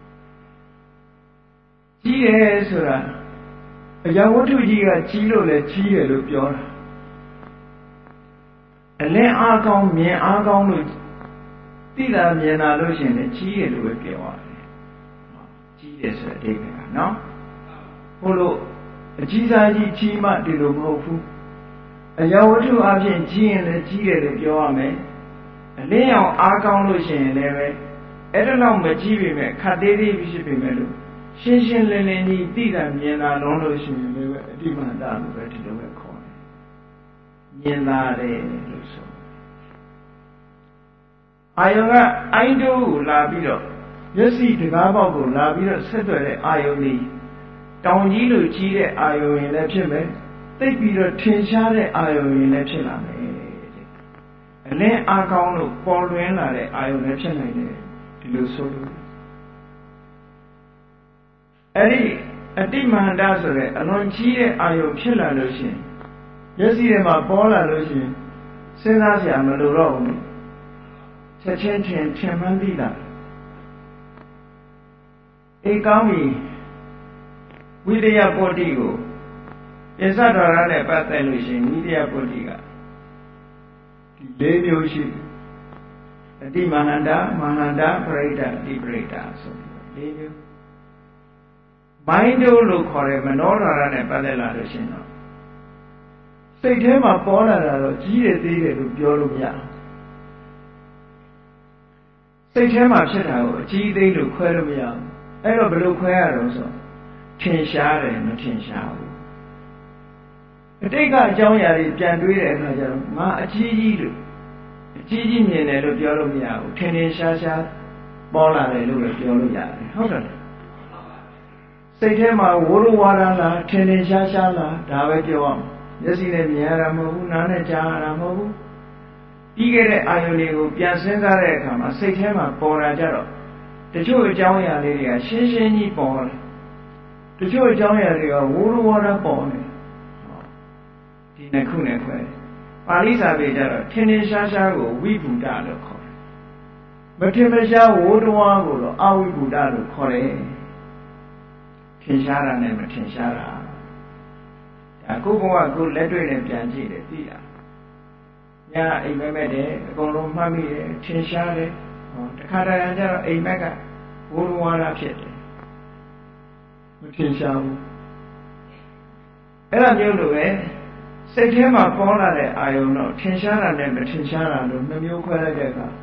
ကြီးတယ်ဆိုတာအရာဝတ္ထုကြီးကကြီးလို့လည်းကြီးတယ်လို့ပြောတာအလင်းအားကောင်းမြင်အားကောင်းလို့သိတာမြင်တာလို့ရှိရင်လည်းကြီးတယ်လို့ပဲပြောရတယ်ကြီးတယ်ဆိုတဲ့အဓိပ္ပာယ်ကနော်ဘို့လို့အကြီးစားကြီးကြီးမှဒီလိုမဟုတ်ဘူးအရာဝတ္ထုအပြင်ကြီးရင်လည်းကြီးတယ်လို့ပြောရမယ်အလင်းအောင်အားကောင်းလို့ရှိရင်လည်းပဲအဲ့ဒါတော့မကြီးပေမဲ့ခတ်သေးသေးဖြစ်ပေမဲ့လို့ရှင်းရှင်းလင်းလင်းကြီးသိတာမြင်တာလုံးလို့ရှိရင်လည်းအတိမန္တလို့ပဲဒီလိုပဲခေါ်တယ်မြင်လာတယ်လို့ဆိုအာယုံကအိုင်းတိုးကိုလာပြီးတော့မျက်စိတကားပေါက်ကိုလာပြီးတော့ဆက်သွယ်တဲ့အာယုံကြီးတောင်ကြီးလိုကြီးတဲ့အာယုံရင်လည်းဖြစ်မယ်သိပြီးတော့ထင်ရှားတဲ့အာယုံရင်လည်းဖြစ်လာမယ်တဲ့အလင်းအားကောင်းလို့ပေါ်လွင်လာတဲ့အာယုံလည်းဖြစ်နိုင်တယ်ဒီလိုဆိုလို့အဲ့ဒီအတိမဟန္တဆိုတဲ့အလွန်ကြီးတဲ့အာယုံဖြစ်လာလို့ရှိရင်မျက်စိထဲမှာပေါ်လာလို့ရှိရင်စဉ်းစားစရာမလိုတော့ဘူးချက်ချင်းထင်ထင်မှန်းသိတာအေးကောင်းပြီဝိတယပုတ္တိကိုပစ္စဒ္ဒရနဲ့ပတ်သက်လို့ရှိရင်ဝိတယပုတ္တိကဒီ၄မျိုးရှိအတိမဟန္တာမဟန္တာပရိဒ္ဓတိပရိဒ္ဓဆိုပြီး၄မျိုးမိုင်းတို့လို့ခေါ်တဲ့မနောဒရနဲ့ပတ်သက်လာလို့ရှိရင်တော့စိတ်ထဲမှာပေါ်လာတာတော့ကြီးတယ်သေးတယ်လို့ပြောလို့မရစိတ်ထဲမှာဖြစ်တာကိုအကြီးသေးလို့ခွဲလို့မရဘူးအဲ့တော့ဘယ်လိုခွဲရတော့ဆိုထင်ရှားတယ်မထင်ရှားဘူးအတိတ်ကအကြောင်းအရာတွေပြန်တွေးတဲ့အခါကျတော့ငါအကြီးကြီးလို့အကြီးကြီးမြင်တယ်လို့ပြောလို့မရဘူးထင်ထင်ရှားရှားပေါ်လာတယ်လို့လည်းပြောလို့ရတယ်ဟုတ်တယ်စိတ်ထဲမှာဝိုးရဝါဒလားထင်ထင်ရှားရှားလားဒါပဲပြောရမှာမျက်စိနဲ့မြင်ရတာမဟုတ်ဘူးနားနဲ့ကြားရတာမဟုတ်ဘူးပြီးခဲ့တဲ့အာယုန်တွေကိုပြန်စဉ်းစားတဲ့အခါမှာစိတ်ထဲမှာပေါ်လာကြတော့တချို့အကြောင်းအရာလေးတွေကရှင်းရှင်းကြီးပေါ်တယ်တချို့အကြောင်းအရာတွေကဝိုးရဝါဒပေါ်နေဒီနှစ်ခုနဲ့ခွဲပါဠိစာပေကျတော့ထင်ထင်ရှားရှားကိုဝိဗုဒ္ဓလို့ခေါ်တယ်မထင်မရှားဝိုးရဝါကိုတော့အဝိဗုဒ္ဓလို့ခေါ်တယ်ထင်ရှားတာနဲ့မထင်ရှားတာအခုဘဝကိုလက်တွေ့နဲ့ပြန်ကြည့်တယ်သိတာညာအိမ်မက်မဲ့တယ်အကုန်လုံးမှတ်မိတယ်ထင်ရှားတယ်ဟောတခါတည်းကျတော့အိမ်မက်ကဝိုးဝါးတာဖြစ်တယ်မထင်ရှားဘူးအဲ့ဒါမျိုးလိုပဲစိတ်ထဲမှာပေါ်လာတဲ့အာယုံတော့ထင်ရှားတာနဲ့မထင်ရှားတာလို့နှမျိုးခွဲလိုက်တဲ့အခါ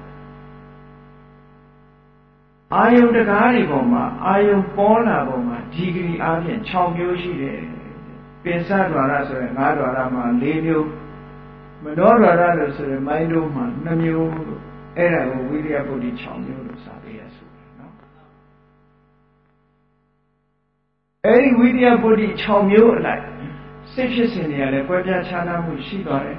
အာယုံတကားတွေပေါ်မှာအာယုံပေါ်လာပုံမှာဒီဂရီအားဖြင့်၆မျိုးရှိတယ်ပင်စဒွါရဆိုရင်၅ဒွါရမှာ၄မျိုးမနောဒွါရလို့ဆိုရင်မိုင်းတို့မှာ၂မျိုးလို့အဲ့ဒါကိုဝိရိယပုဒ်တိ၆မျိုးလို့စာပေးရဆိုတယ်နော်အဲ့ဒီဝိရိယပုဒ်တိ၆မျိုးအလိုက်စိတ်ဖြစ်စဉ်တွေကလည်းကွဲပြားခြားနားမှုရှိသွားတယ်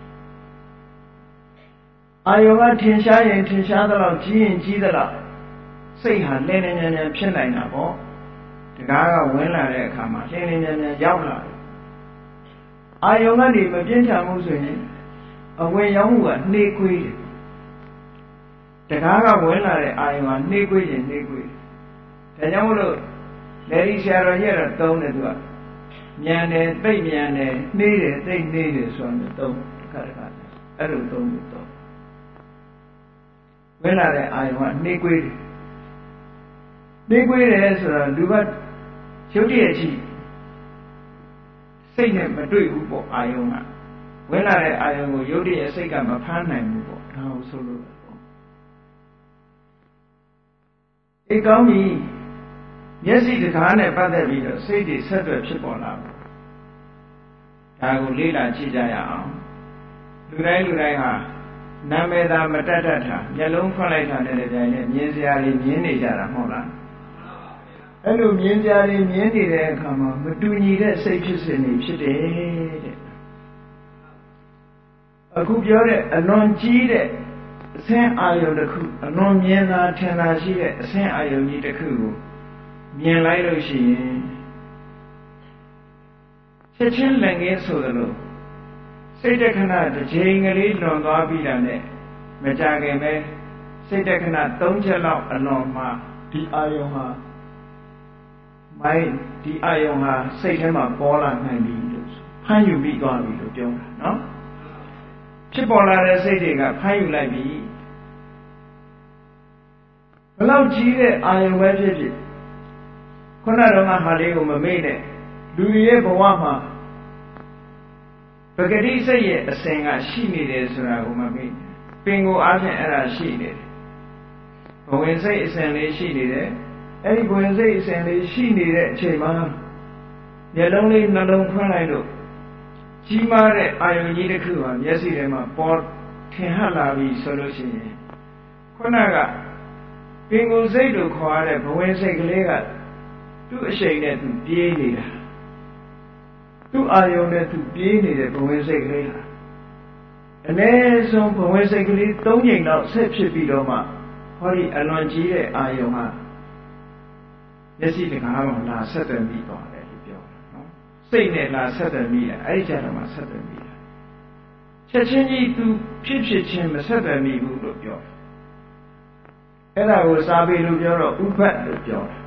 အာယုံကထင်ရှားရင်ထင်ရှားသလောက်ကြီးရင်ကြီးသလောက်စိတ်ဟာလင်းလင်းမြန်မြန်ဖြစ်နိုင်တာပေါ့တကားကဝင်လာတဲ့အခါမှာလင်းလင်းမြန်မြန်ရောက်လာတယ်အာယုံကနေမပြင်းထန်မှုဆိုရင်အဝင်ရောက်မှုကနှေးကွေးတယ်တကားကဝင်လာတဲ့အာယုံကနှေးကွေးရင်နှေးကွေးတယ်ဒါကြောင့်မလို့လေဒီဆရာတော်ကြီးကတော့သုံးတယ်သူကမြန်တယ်သိပ်မြန်တယ်နှေးတယ်သိပ်နှေးတယ်ဆိုတော့သုံးတစ်ခါတစ်ခါအဲ့လိုသုံးလို့သုံးဝင်လာတဲ့အာယုံကနှေးကွေးတယ်နှေးကွေးတယ်ဆိုတော့လူကရုပ်တရက်ရှိစိတ်နဲ့မတွေ့ဘူးပေါ့အာယုံကဝင်လာတဲ့အာယုံကိုရုပ်တရက်စိတ်ကမဖမ်းနိုင်ဘူးပေါ့ဒါကိုဆိုလို့ပေါ့အေးကောင်းပြီမျက်စိတကားနဲ့ပတ်သက်ပြီးတော့စိတ်တွေဆက်သွယ်ဖြစ်ပေါ်လာတယ်ဒါကိုလေ့လာကြည့်ကြရအောင်လူတိုင်းလူတိုင်းဟာနာမည်သာမတတ်တတ်တာမျက်လုံးဖွင့်လိုက်တာနဲ့လည်းကြိုင်နဲ့မြင်စရာတွေမြင်နေကြတာမဟုတ်လားအဲ့လိုမြင်ကြတယ်မြင်နေတဲ့အခါမှာမတူညီတဲ့စိတ်ဖြစ်စဉ်တွေဖြစ်တယ်တဲ့အခုပြောတဲ့အလွန်ကြီးတဲ့အဆင်းအာယုံတစ်ခုအလွန်မြင်သာထင်သာရှိတဲ့အဆင်းအာယုံကြီးတစ်ခုကိုမြင်လိုက်လို့ရှိရင်ချက်ချင်းလည်းငင်းဆိုသလိုစိတ်တခဏတစ်ချိန်ကလေးလွန်သွားပြီးတာနဲ့မကြခင်ပဲစိတ်တခဏသုံးချက်လောက်အလွန်မှဒီအာယုံဟာမိုင်းဒီအာယုံဟာစိတ်ထဲမှာပေါ်လာနိုင်ပြီလို့ဖမ်းယူပြီးသွားပြီလို့ပြောတာနော်ဖြစ်ပေါ်လာတဲ့စိတ်တွေကဖမ်းယူလိုက်ပြီဘလောက်ကြီးတဲ့အာယုံပဲဖြစ်ဖြစ်ခုနကတော့ဟာလေးကိုမမေ့နဲ့လူရဲ့ဘဝမှာပဂတိစိတ်ရဲ့အစဉ်ကရှိနေတယ်ဆိုတာကိုမမေ့ပင်ကိုအားဖြင့်အဲ့ဒါရှိနေတယ်ဘဝင်စိတ်အစဉ်လေးရှိနေတယ်အဲ့ဒီဘဝင်စိတ်အစဉ်လေးရှိနေတဲ့အချိန်မှာမျက်လုံးလေးနှလုံးဖွင့်လိုက်လို့ကြီးမားတဲ့အာယုန်ကြီးတစ်ခုဟာမျက်စိထဲမှာပေါ်ထင်ဟပ်လာပြီဆိုလို့ရှိရင်ခုနကပင်ကိုစိတ်လို့ခေါ်ရတဲ့ဘဝင်စိတ်ကလေးကသူ့အရှိန်နဲ့သူပြေးနေတာသူ့အာယုန်နဲ့သူပြေးနေတဲ့ဘဝင်စိတ်ကလေးဟာအနည်းဆုံးဘဝင်စိတ်ကလေး၃ချိန်လောက်ဆက်ဖြစ်ပြီးတော့မှဟောဒီအလွန်ကြီးတဲ့အာယုန်ဟာမျက်စိတကားမှာလာဆက်သွယ်ပြီးသွားတယ်လို့ပြောတာနော်စိတ်နဲ့လာဆက်သွယ်ပြီးတာအဲ့ဒီကြတော့မှဆက်သွယ်ပြီးတာချက်ချင်းကြီးသူဖြစ်ဖြစ်ချင်းမဆက်သွယ်မိဘူးလို့ပြောတယ်အဲ့ဒါကိုစာပေလို့ပြောတော့ဥပ္ပတ်လို့ပြောတာ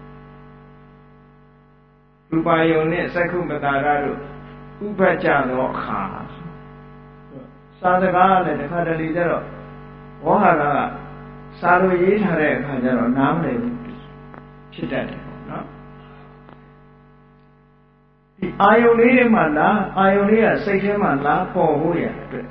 ရူပါယုံနဲ့စက္ခုမတာရတို့ဥပ္ပတ်ကြသောအခါစာစကားလည်းတစ်ခါတလေကျတော့ဝဟရကစာလိုရေးထားတဲ့အခါကျတော့နားမလည်ဘူးဖြစ်တတ်တယ်ပေါ့နော်ဒီအာယုန်လေးတွေမှာလားအာယုန်လေးကစိတ်ထဲမှာလားပေါ်ဖို့ရအတွက်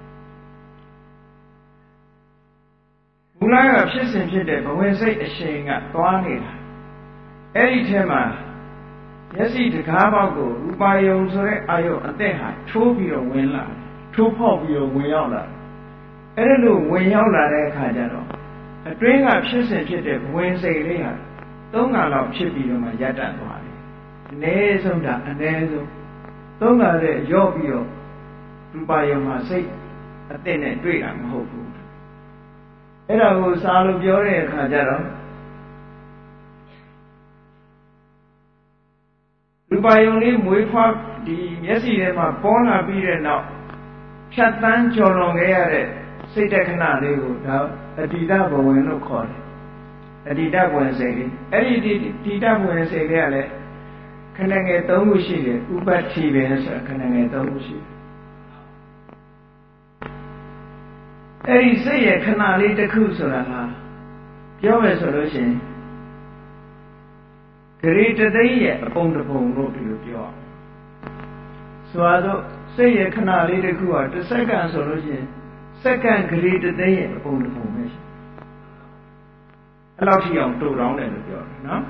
မူလကဖြစ်စဉ်ဖြစ်တဲ့ဘဝင်စိတ်အရှိန်ကသွားနေတာအဲ့ဒီထဲမှာမျက်စိတကားပေါက်ကိုရူပါယုံဆိုတဲ့အာယုန်အသက်ဟာထိုးပြီးတော့ဝင်လာတယ်ထိုးဖောက်ပြီးတော့ဝင်ရောက်လာတယ်အဲ့ဒါလို့ဝင်ရောက်လာတဲ့အခါကျတော့အတွင်းကဖြစ်စဉ်ဖြစ်တဲ့ဘဝင်စိတ်လေးဟာသုံးခါလောက်ဖြစ်ပြီးတော့မှရပ်တန့်သွားတယ်အနည်းဆုံးဒါအနည်းဆုံးသုံးခါတဲ့ရော့ပြီးတော့ရူပါယုံမှာစိတ်အသက်နဲ့တွေ့တာမဟုတ်ဘူးအဲ့ဒါကိုစာလို့ပြောတဲ့အခါကျတော့ရူပါယုံလေးမွေးဖွားဒီမျက်စိထဲမှာပေါ်လာပြီးတဲ့နောက်ဖြတ်တန်းကျော်လွန်ခဲ့ရတဲ့စိတ်တက္ခဏလေးကိုဒါအတ္တိတဘဝင်လို့ခေါ်တယ်အတ္တိတဘဝင်စိတ်လေးအဲ့ဒီအတ္တိတဘဝင်စိတ်လေးကလည်းခဏငယ်၃ခုရှိတယ်ဥပ္ပတ္တိပဲဆိုတာခဏငယ်၃ခုရှိတယ်အဲ့ဒီစိတ်ရဲ့ခဏလေးတစ်ခုဆိုတာဟာပြောမယ်ဆိုလို့ရှိရင်ဂရေတသိန်းရဲ့အပုံတစ်ပုံလို့ဒီလိုပြောဆိုတော့စိတ်ရဲ့ခဏလေးတစ်ခုဟာတစ်စက္ကန့်ဆိုလို့ရှိရင်စက္ကန့်ဂရေတသိန်းရဲ့အပုံတစ်ပုံပဲရှိအဲ့လောက်ထိအောင်တူတောင်းတယ်လို့ပြောတယ်နော်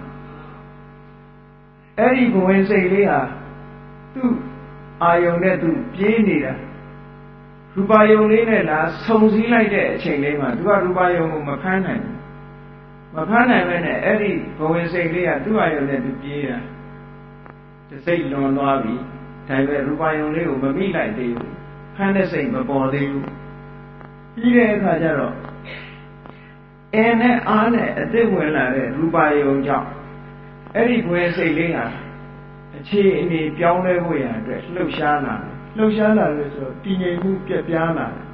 အဲ့ဒီဘဝင်စိတ်လေးဟာသူ့အာယုံနဲ့သူပြေးနေတာရူပယုံလေးနဲ့လားဆုံစည်းလိုက်တဲ့အချိန်လေးမှာသူကရူပယုံကိုမဖမ်းနိုင်ဘူးမဖမ်းနိုင်ပဲနဲ့အဲ့ဒီဘဝင်စိတ်လေးကသူ့အာယုံနဲ့သူပြေးတာတစိတ်လွန်သွားပြီဒါပေမဲ့ရူပယုံလေးကိုမမိလိုက်သေးဘူးဖမ်းတဲ့စိတ်မပေါ်သေးဘူးပြီးတဲ့အခါကျတော့အင်းနဲ့အားနဲ့အသက်ဝင်လာတဲ့ရူပယုံကြောင့်အဲ့ဒီဘဝင်စိတ်လေးဟာအခြေအနေပြောင်းလဲဖို့ရအတွက်လှုပ်ရှားလာတယ်လှုပ်ရှားလာလို့ဆိုတည်ငြိမ်မှုပြက်ပြားလာတယ်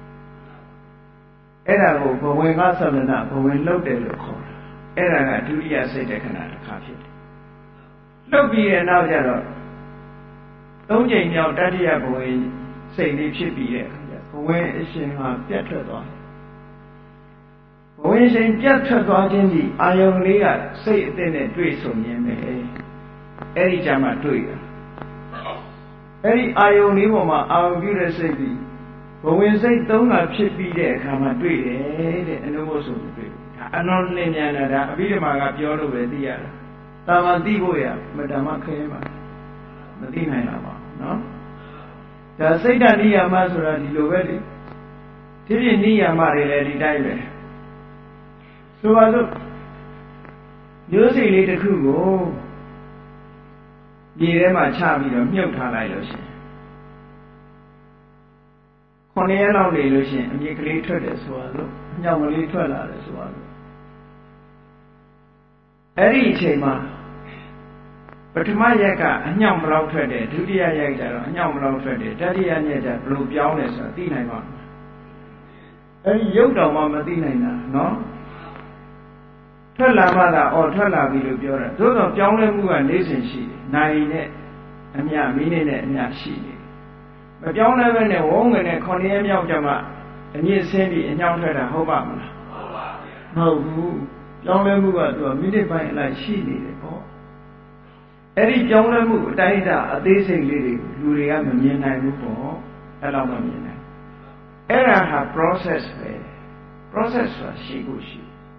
အဲ့ဒါကိုဘဝင်ကသမဏဘဝင်လှုပ်တယ်လို့ခေါ်တာအဲ့ဒါကဒုတိယစိတ်တခဏတစ်ခါဖြစ်တယ်လှုပ်ပြီးတဲ့နောက်ကျတော့သုံးချိန်မြောက်တတိယဘဝင်စိတ်လေးဖြစ်ပြီးတဲ့အခါကျဘဝင်အရှင်ဟာပြတ်ထွက်သွားတယ်ဘဝင်ရှင်ပြတ်ထွက်သွားခြင်းဒီအာယုံလေးကစိတ်အသစ်နဲ့တွေ့ဆုံခြင်းပဲအဲ့ဒီကြမှာတွေ့တာအဲ့ဒီအာယုံလေးပေါ်မှာအာရုံပြုတဲ့စိတ်ပြီးဘဝင်စိတ်သုံးတာဖြစ်ပြီးတဲ့အခါမှာတွေ့တယ်တဲ့အနုဘောဆိုတွေ့ဒါအနုလင်းမြန်တာဒါအဘိဓမ္မာကပြောလို့ပဲသိရတာတာမန်သိဖို့ရမတ္တမခဲမှာမသိနိုင်တာပါနော်ဒါစိတ်ဓာတ်နိယာမဆိုတာဒီလိုပဲလေဒီပြည့်နိယာမတွေလည်းဒီတိုင်းပဲဆိုပါစို့မျိုးစိတ်လေးတစ်ခုကိုဒီထဲမှာချပြီးတော့မြုပ်ထားလိုက်လို့ရှိရင်ခုနှစ်ရက်လောက်နေလို့ရှိရင်အမြင့်ကလေးထွက်တယ်ဆိုတော့အညောင်ကလေးထွက်လာတယ်ဆိုတော့အဲ့ဒီအချိန်မှာပထမရက်ကအညောင်ဘလောက်ထွက်တယ်ဒုတိယရက်ကျတော့အညောင်ဘလောက်ထွက်တယ်တတိယရက်ကျဘယ်လိုပြောင်းလဲဆိုတာသိနိုင်ပါ့မလားအဲ့ဒီရုပ်တော်မှမသိနိုင်တာနော်ထွက်လာမှသာအော်ထွက်လာပြီလို့ပြောတာသို့တော့ပြောင်းလဲမှုကနေ့စဉ်ရှိတယ်နိုင်နဲ့အမျှမိနစ်နဲ့အမျှရှိနေမပြောင်းလဲပဲနဲ့ဝုန်းငယ်နဲ့ခုနှစ်ရက်မြောက်ကြမှာအမြင့်ဆင်းပြီးအညောင်းထွက်တာဟုတ်ပါမလားဟုတ်ပါဘူးမဟုတ်ဘူးပြောင်းလဲမှုကသူကမိနစ်ပိုင်းအလိုက်ရှိနေတယ်ပေါ့အဲ့ဒီပြောင်းလဲမှုအတိုင်းအတာအသေးစိတ်လေးတွေလူတွေကမမြင်နိုင်ဘူးပေါ့အဲ့လောက်မမြင်နိုင်အဲ့ဒါဟာ process ပဲ process ဆိုတာရှိကိုရှိ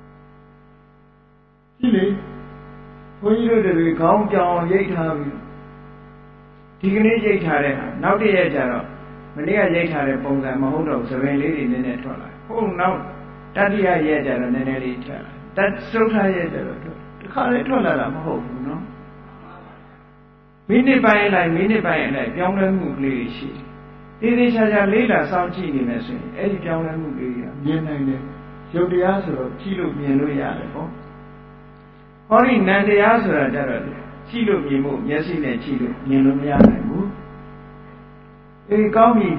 ဒီလေဘုန်းကြီးတို့တွေခေါင်းကြောင်ရိတ်ထားပြီးဒီကနေ့ရိတ်ထားတဲ့ဟာနောက်တည့်ရက်ကျတော့မနေ့ကရိတ်ထားတဲ့ပုံစံမဟုတ်တော့သပင်လေးတွေနည်းနည်းထွက်လာဟုတ်နောက်တတိယရက်ကျတော့နည်းနည်းလေးထွက်လာတသုတ်ထားရက်ကျတော့ဒီခါလေးထွက်လာတာမဟုတ်ဘူးနော်မိနစ်ပိုင်းလိုက်မိနစ်ပိုင်းလိုက်ပြောင်းလဲမှုကလေးရှိတယ်သေးသေးချာချာလေးလာစောင့်ကြည့်နေမယ်ဆိုရင်အဲ့ဒီပြောင်းလဲမှုကလေးကမြင်နိုင်တယ်ရုပ်တရားဆိုတော့ကြည့်လို့မြင်လို့ရတယ်ပေါ့ဟောဒီနံတရားဆိုတာကြတော့ကြည့်လို့မြင်ဖို့မျက်စိနဲ့ကြည့်လို့မြင်လို့မရနိုင်ဘူးအေးကောင်းပြီ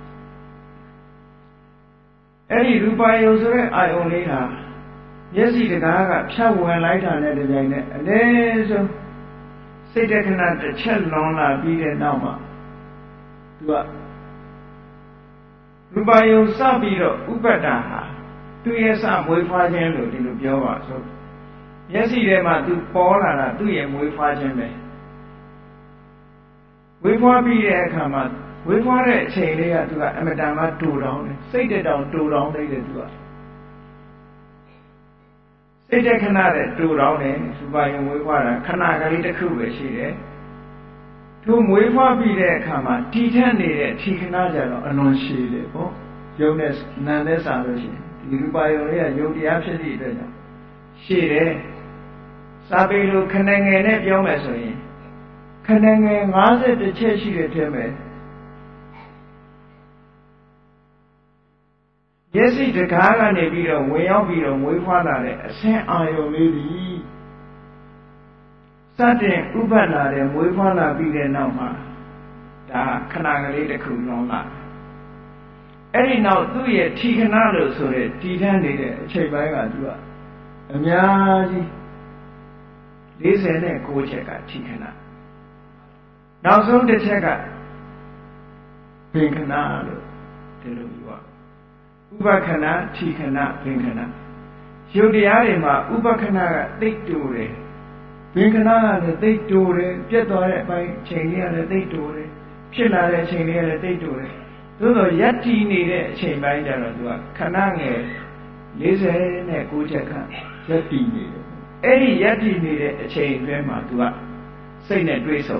အဲ့ဒီရူပယုံဆိုတဲ့အာယုံလေးဟာမျက်စိတကားကဖြတ်ဝင်လိုက်တာနဲ့တပြိုင်နက်အနည်းဆုံးစိတ်တခဏတစ်ချက်လွန်လာပြီးတဲ့နောက်မှာသူကရူပယုံစပြီးတော့ဥပ္ပတ္တဟာသူရဲ့စမွေးဖွားခြင်းလို့ဒီလိုပြောပါဆိုမျက်စိထဲမှာသူပေါ်လာတာသူ့ရဲ့မွေးဖွားခြင်းပဲဝေးဖွားပြီးတဲ့အခါမှာဝေးဖွားတဲ့အချိန်လေးကသူကအမတန်မှတူတောင်းတယ်စိတ်တက်တောင်တူတောင်းနေတယ်သူကစိတ်တက်ခဏတဲ့တူတောင်းတယ်စူပါရင်ဝေးဖွားတာခဏကလေးတစ်ခုပဲရှိတယ်သူမွေးဖွားပြီးတဲ့အခါမှာတည်ထက်နေတဲ့အထီခဏကြတော့အလွန်ရှည်တယ်ပေါ့ယုံနဲ့နံနဲ့စာလို့ရှိရင်ဒီရူပါယုံလေးကယုံတရားဖြစ်သည့်အတွက်ကြောင့်ရှည်တယ်စာပေလိုခဏငယ်နဲ့ပြောမယ်ဆိုရင်ခဏငယ်၅၁ချက်ရှိတဲ့ထဲမှာမျက်စိတကားကနေပြီးတော့ဝင်ရောက်ပြီးတော့မွေးဖွားလာတဲ့အဆင်းအာယုံလေးသည်စတင်ဥပ္ပတ်လာတဲ့မွေးဖွားလာပြီးတဲ့နောက်မှာဒါခဏကလေးတစ်ခုလုံးလာအဲ့ဒီနောက်သူ့ရဲ့ထီခဏလို့ဆိုတဲ့တည်ထမ်းနေတဲ့အချိန်ပိုင်းကသူကအများကြီး၄၀နဲ့၉ချက်ကထီခဏနောက်ဆုံးတစ်ချက်ကဘင်ခဏလို့ဒီလိုပြောဥဥပခဏထိခဏဘင်ခဏယုတ်တရားတွေမှာဥပခဏကသိပ်တူတယ်ဘင်ခဏကလည်းသိပ်တူတယ်ပြတ်သွားတဲ့အပိုင်းချိန်လေးကလည်းသိပ်တူတယ်ဖြစ်လာတဲ့အချိန်လေးကလည်းသိပ်တူတယ်သို့သောယက်တည်နေတဲ့အချိန်ပိုင်းကျတော့သူကခဏငယ်လေးဆယ်နဲ့ကိုးချက်ခန့်ယက်တည်နေတယ်အဲ့ဒီယက်တည်နေတဲ့အချိန်အတွင်းမှာသူကစိတ်နဲ့တွေးဆုံ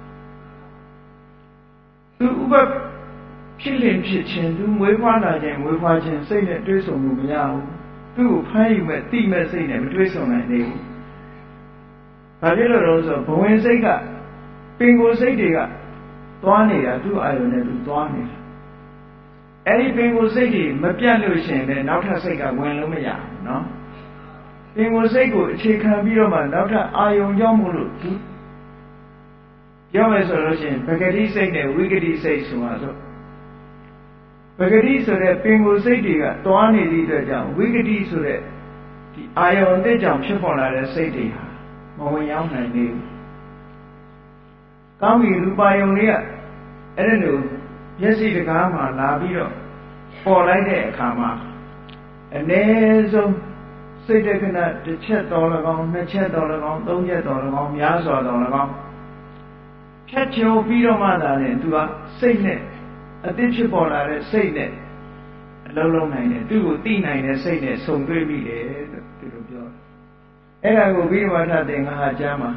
သူဥပဖြစ်လင်ဖြစ်ခြင်းသူမွေးဖွားလာခြင်းမွေးဖွားခြင်းစိတ်နဲ့တွေးဆုံလို့မရဘူးသူ့ကိုဖမ်းယူမဲ့တိမဲ့စိတ်နဲ့မတွေးဆုံနိုင်သေးဘူးဘာဖြစ်လို့လဲဆိုတော့ဘဝင်စိတ်ကပင်ကိုယ်စိတ်တွေကသွားနေတာသူ့အာယုန်နဲ့သူသွားနေတာအဲ့ဒီပင်ကိုယ်စိတ်တွေမပြတ်လို့ရှိရင်လည်းနောက်ထပ်စိတ်ကဝင်လို့မရဘူးเนาะပင်ကိုယ်စိတ်ကိုအခြေခံပြီးတော့မှနောက်ထပ်အာယုန်ကြောင့်မို့လို့သူပြောမယ်ဆိုလို့ရှိရင်ပဂတိစိတ်နဲ့ဝိဂတိစိတ်ဆိုတာဆိုပဂတိဆိုတဲ့ပင်ကိုယ်စိတ်တွေကသွားနေသည့်အတွက်ကြောင့်ဝိဂတိဆိုတဲ့ဒီအာယုန်အသစ်ကြောင့်ဖြစ်ပေါ်လာတဲ့စိတ်တွေဟာမဝင်ရောက်နိုင်သေးဘူး။ကောင်းပြီရူပါယုံလေးကအဲ့ဒါလိုမျက်စိတကားမှာလာပြီးတော့ပေါ်လိုက်တဲ့အခါမှာအ ਨੇ ဆုံးစိတ်တက္ကနာတစ်ချက်တော်၎င်းနှစ်ချက်တော်၎င်းသုံးချက်တော်၎င်းများစွာတော်၎င်းဖြတ်ကျော်ပြီးတော့မှသာလေသူကစိတ်နဲ့အသစ်ဖြစ်ပေါ်လာတဲ့စိတ်နဲ့အလုံးလုံးနိုင်တယ်သူ့ကိုသိနိုင်တဲ့စိတ်နဲ့ဆုံတွေ့ပြီလေလို့သူတို့ပြောတယ်အဲ့ဒါကိုဘိဓမ္မာထသင်္ဃဟာကျမ်းမှာ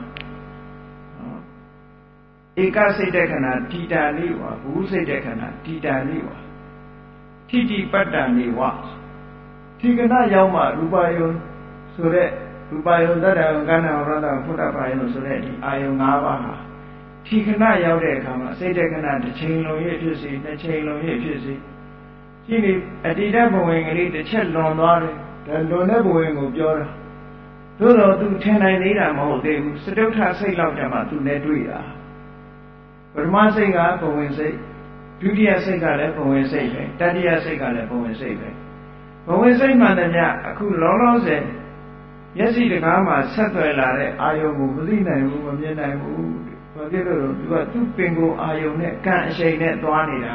ဧကစိတ်တက္ကနာတိတာလေးဝါဘူစိတ်တက္ကနာတိတာလေးဝါထိတိပတ္တန်လေးဝါဒီကနာရောက်မှရူပါယုံဆိုတဲ့ရူပါယုံတတ္တယုံကဏ္ဍဝရတဖုဒ္ဓဘာယုံဆိုတဲ့ဒီအာယုံ၅ပါးဟာဒီကနာရောက်တဲ့အခါမှာစိတ်တက္ကနာတစ်ချိန်လုံးရဲ့ဖြစ်စေနှစ်ချိန်လုံးရဲ့ဖြစ်စေဒီနေ့အတ္တိတဘဝင်ကလေးတစ်ချက်လွန်သွားတယ်ဒါလွန်တဲ့ဘဝင်ကိုပြောတာသို့တော့သူထင်နိုင်သေးတာမဟုတ်သေးဘူးစတုထစိတ်လောက်တည်းမှသူနဲ့တွေ့တာပထမစိတ်ကဘဝင်စိတ်ဒုတိယစိတ်ကလည်းဘဝင်စိတ်ပဲတတိယစိတ်ကလည်းဘဝင်စိတ်ပဲဘဝင်စိတ်မှန်တယ်ညအခုလောလောဆယ်မျက်စိတကားမှာဆက်သွယ်လာတဲ့အာယုံကိုမသိနိုင်ဘူးမမြင်နိုင်ဘူးဘာဖြစ်လို့လဲသူကသူ့ပင်ကိုအာယုံနဲ့ကံအရှိန်နဲ့သွားနေတာ